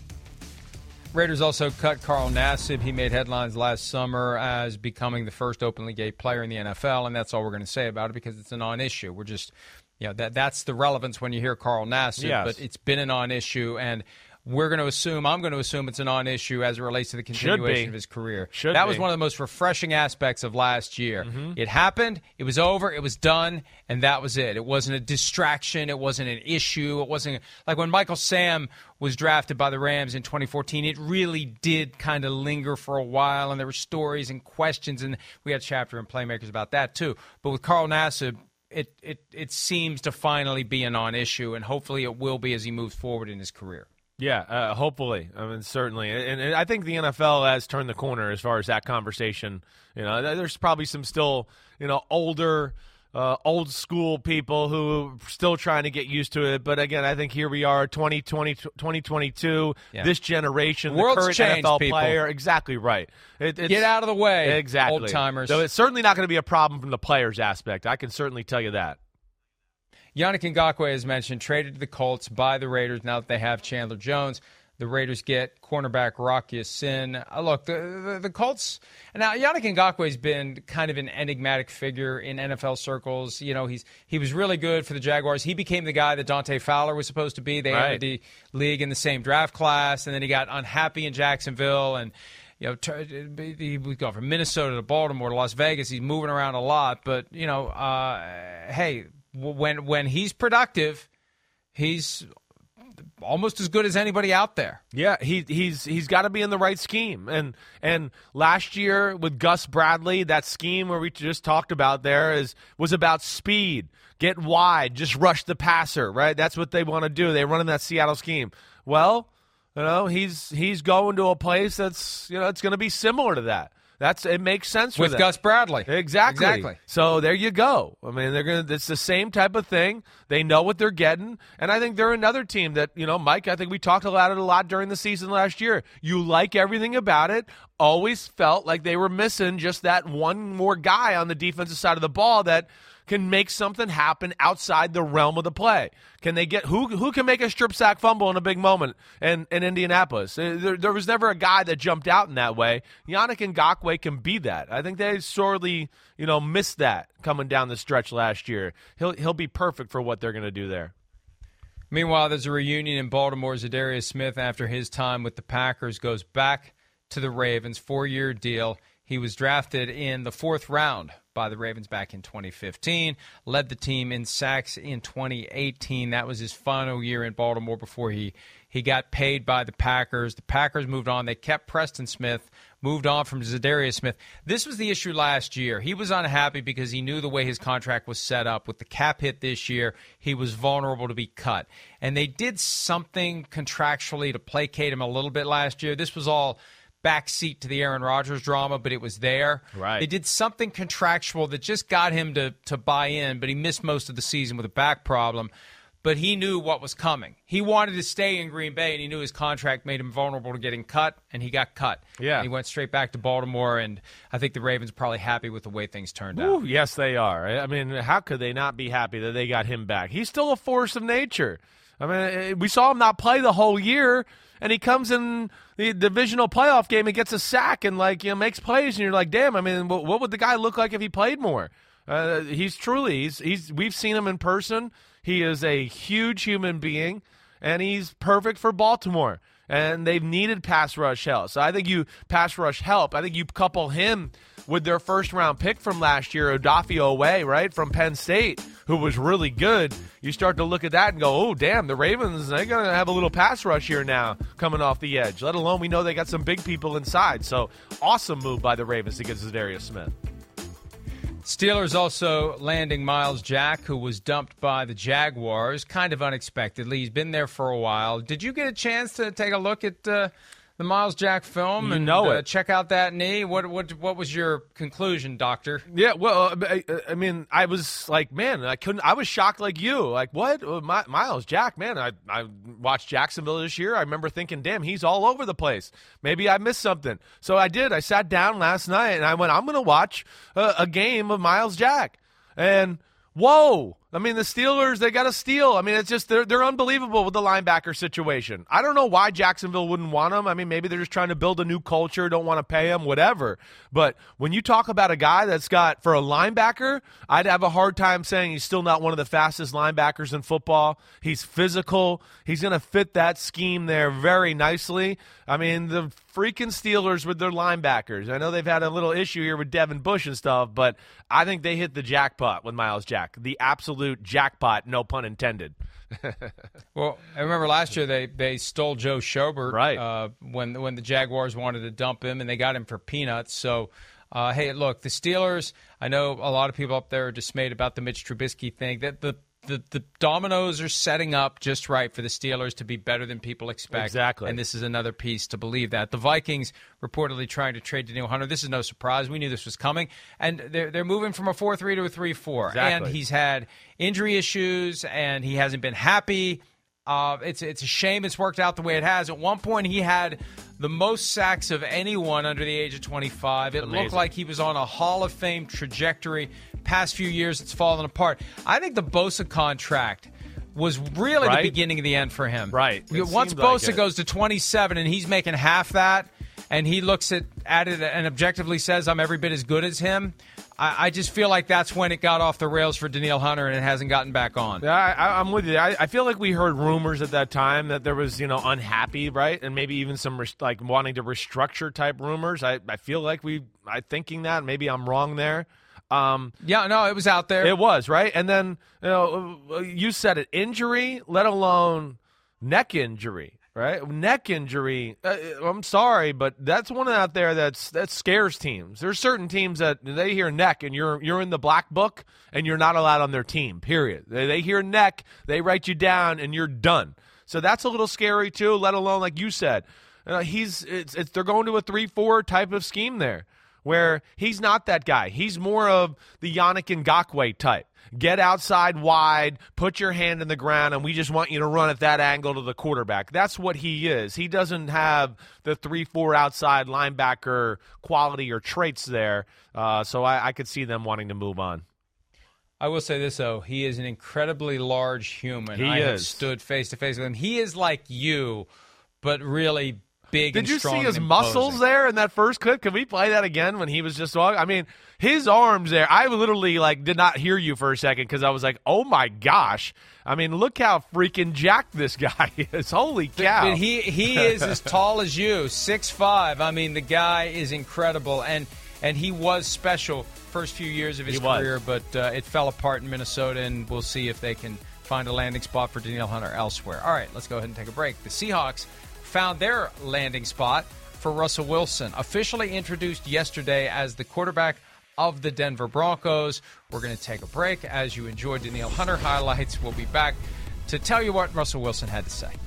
Raiders also cut Carl Nassib. He made headlines last summer as becoming the first openly gay player in the N F L, and that's all we're going to say about it because it's a non-issue. We're just, you know, that that's the relevance when you hear Carl Nassib, Yes. but it's been a non-issue, and we're going to assume, I'm going to assume it's a non-issue as it relates to the continuation of his career. Should that be. was one of the most refreshing aspects of last year. Mm-hmm. It happened, it was over, it was done, and that was it. It wasn't a distraction, it wasn't an issue, it wasn't like when Michael Sam was drafted by the Rams in twenty fourteen, it really did kind of linger for a while, and there were stories and questions, and we had chapter and playmakers about that too. But with Carl Nassib, it, it, it seems to finally be a non-issue, and hopefully it will be as he moves forward in his career. Yeah, uh, hopefully. I mean, certainly. And, and I think the N F L has turned the corner as far as that conversation. You know, there's probably some still, you know, older, uh, old school people who are still trying to get used to it. But again, I think here we are, twenty twenty, twenty twenty-two, Yeah. this generation, The world's the current changed, N F L people. player. Exactly right. It, it's, Get out of the way, exactly. old-timers. So it's certainly not going to be a problem from the players' aspect. I can certainly tell you that. Yannick Ngakoue, as mentioned, traded to the Colts by the Raiders now that they have Chandler Jones. The Raiders get cornerback Rock Ya-Sin. Uh, look, the, the the Colts now. Yannick Ngakoue has been kind of an enigmatic figure in N F L circles. You know, he's he was really good for the Jaguars. He became the guy that Dante Fowler was supposed to be. They Right. entered the league in the same draft class, and then he got unhappy in Jacksonville, and you know, t- we go from Minnesota to Baltimore to Las Vegas. He's moving around a lot, but you know, uh, hey, when when he's productive, he's almost as good as anybody out there. Yeah, he he's he's got to be in the right scheme. And and last year with Gus Bradley, that scheme where we just talked about there is was about speed, get wide, just rush the passer, right? That's what they want to do. They run in that Seattle scheme. Well, you know, he's he's going to a place that's, you know, it's going to be similar to that. That's it makes sense for with them. Gus Bradley. Exactly. Exactly. So there you go. I mean, they're gonna. It's the same type of thing. They know what they're getting, and I think they're another team that, you know, Mike. I think we talked about it a lot during the season last year. You like everything about it. Always felt like they were missing just that one more guy on the defensive side of the ball that can make something happen outside the realm of the play. Can they get who who can make a strip sack fumble in a big moment in, in Indianapolis? There, there was never a guy that jumped out in that way. Yannick Ngakoue can be that. I think they sorely, you know, missed that coming down the stretch last year. He'll he'll be perfect for what they're going to do there. Meanwhile, there's a reunion in Baltimore. Za'Darius Smith, after his time with the Packers, goes back to the Ravens, four-year deal. He was drafted in the fourth round by the Ravens back in twenty fifteen, led the team in sacks in twenty eighteen. That was his final year in Baltimore before he, he got paid by the Packers. The Packers moved on. They kept Preston Smith, moved on from Za'Darius Smith. This was the issue last year. He was unhappy because he knew the way his contract was set up. With the cap hit this year, he was vulnerable to be cut. And they did something contractually to placate him a little bit last year. This was all backseat to the Aaron Rodgers drama, but it was there. Right. They did something contractual that just got him to, to buy in, but he missed most of the season with a back problem. But he knew what was coming. He wanted to stay in Green Bay, and he knew his contract made him vulnerable to getting cut, and he got cut. Yeah. And he went straight back to Baltimore, and I think the Ravens are probably happy with the way things turned Ooh, out. Yes, they are. I mean, how could they not be happy that they got him back? He's still a force of nature. I mean, we saw him not play the whole year, and he comes in the divisional playoff game and gets a sack and, like, you know, makes plays, and you're like, damn, I mean, what would the guy look like if he played more? Uh, he's truly, he's, he's, we've seen him in person. He is a huge human being, and he's perfect for Baltimore. And they've needed pass rush help. So I think you pass rush help. I think you couple him with their first round pick from last year, Odafe Oweh, right, from Penn State, who was really good. You start to look at that and go, oh, damn, the Ravens, they're going to have a little pass rush here now coming off the edge, let alone we know they got some big people inside. So awesome move by the Ravens to get Za'Darius Smith. Steelers also landing Miles Jack, who was dumped by the Jaguars, kind of unexpectedly. He's been there for a while. Did you get a chance to take a look at uh, the Miles Jack film you and know uh, it. check out that knee? What what what was your conclusion, Doctor? Yeah, well, I, I mean, I was like, man, I couldn't. I was shocked, like you. Like, what, My, Miles Jack? Man, I I watched Jacksonville this year. I remember thinking, damn, he's all over the place. Maybe I missed something. So I did. I sat down last night and I went, I'm going to watch a, a game of Miles Jack, and whoa. I mean, the Steelers, they got to steal. I mean, it's just, they're, they're unbelievable with the linebacker situation. I don't know why Jacksonville wouldn't want him. I mean, maybe they're just trying to build a new culture, don't want to pay him, whatever. But when you talk about a guy that's got, for a linebacker, I'd have a hard time saying he's still not one of the fastest linebackers in football. He's physical. He's going to fit that scheme there very nicely. I mean, the freaking Steelers with their linebackers. I know they've had a little issue here with Devin Bush and stuff, but I think they hit the jackpot with Miles Jack. The absolute jackpot, no pun intended. Well, I remember last year they, they stole Joe Schobert right. uh, when when the Jaguars wanted to dump him, and they got him for peanuts. So, uh, hey, look, the Steelers, I know a lot of people up there are dismayed about the Mitch Trubisky thing. That the The, the dominoes are setting up just right for the Steelers to be better than people expect. Exactly. And this is another piece to believe that. The Vikings reportedly trying to trade Danielle Hunter. This is no surprise. We knew this was coming. And they're, they're moving from a four three to a three four. Exactly. And he's had injury issues, and he hasn't been happy. Uh, it's, it's a shame it's worked out the way it has. At one point, he had the most sacks of anyone under the age of twenty-five. It Amazing. looked like he was on a Hall of Fame trajectory. Past few years, it's fallen apart. I think the Bosa contract was really right? the beginning of the end for him. Right. It Once seemed Bosa like goes to twenty-seven and he's making half that, and he looks at, at it and objectively says, I'm every bit as good as him, I, I just feel like that's when it got off the rails for Danielle Hunter, and it hasn't gotten back on. Yeah, I, I'm with you. I, I feel like we heard rumors at that time that there was, you know, unhappy, right? And maybe even some, res- like, wanting to restructure type rumors. I, I feel like we, I thinking that. Maybe I'm wrong there. Um, yeah, no, it was out there. It was, right? And then, you know, you said it, injury, let alone neck injury. Right, neck injury. Uh, I'm sorry, but that's one out there that's that scares teams. There's certain teams that they hear neck, and you're you're in the black book, and you're not allowed on their team. Period. They, they hear neck, they write you down, and you're done. So that's a little scary too. Let alone, like you said, uh, he's it's, it's they're going to a three four type of scheme there, where he's not that guy. He's more of the Yannick Ngakoue type. Get outside wide, put your hand in the ground, and we just want you to run at that angle to the quarterback. That's what he is. He doesn't have the three four outside linebacker quality or traits there, uh, so I, I could see them wanting to move on. I will say this, though. He is an incredibly large human. He I is. have stood face-to-face with him. He is like you, but really big Did and you strong see his and muscles imposing. there in that first clip? Can we play that again when he was just walking? I mean, his arms there, I literally like did not hear you for a second because I was like, oh my gosh. I mean, look how freaking jacked this guy is. Holy cow. But he, he is as tall as you, six five. I mean, the guy is incredible, and, and he was special first few years of his He was. career, but uh, it fell apart in Minnesota, and we'll see if they can find a landing spot for Danielle Hunter elsewhere. All right, let's go ahead and take a break. The Seahawks found their landing spot for Russell Wilson, officially introduced yesterday as the quarterback of the Denver Broncos. We're going to take a break. As you enjoy Danielle Hunter highlights, we'll be back to tell you what Russell Wilson had to say.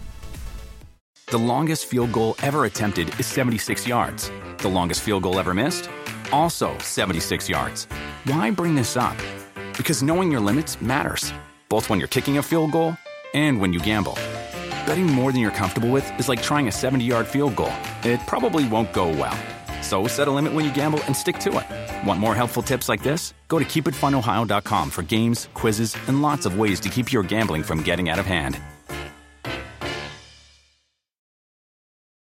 The longest field goal ever attempted is seventy-six yards. The longest field goal ever missed? Also seventy-six yards. Why bring this up? Because knowing your limits matters, both when you're kicking a field goal and when you gamble. Betting more than you're comfortable with is like trying a seventy-yard field goal. It probably won't go well. So set a limit when you gamble and stick to it. Want more helpful tips like this? Go to keep it fun ohio dot com for games, quizzes, and lots of ways to keep your gambling from getting out of hand.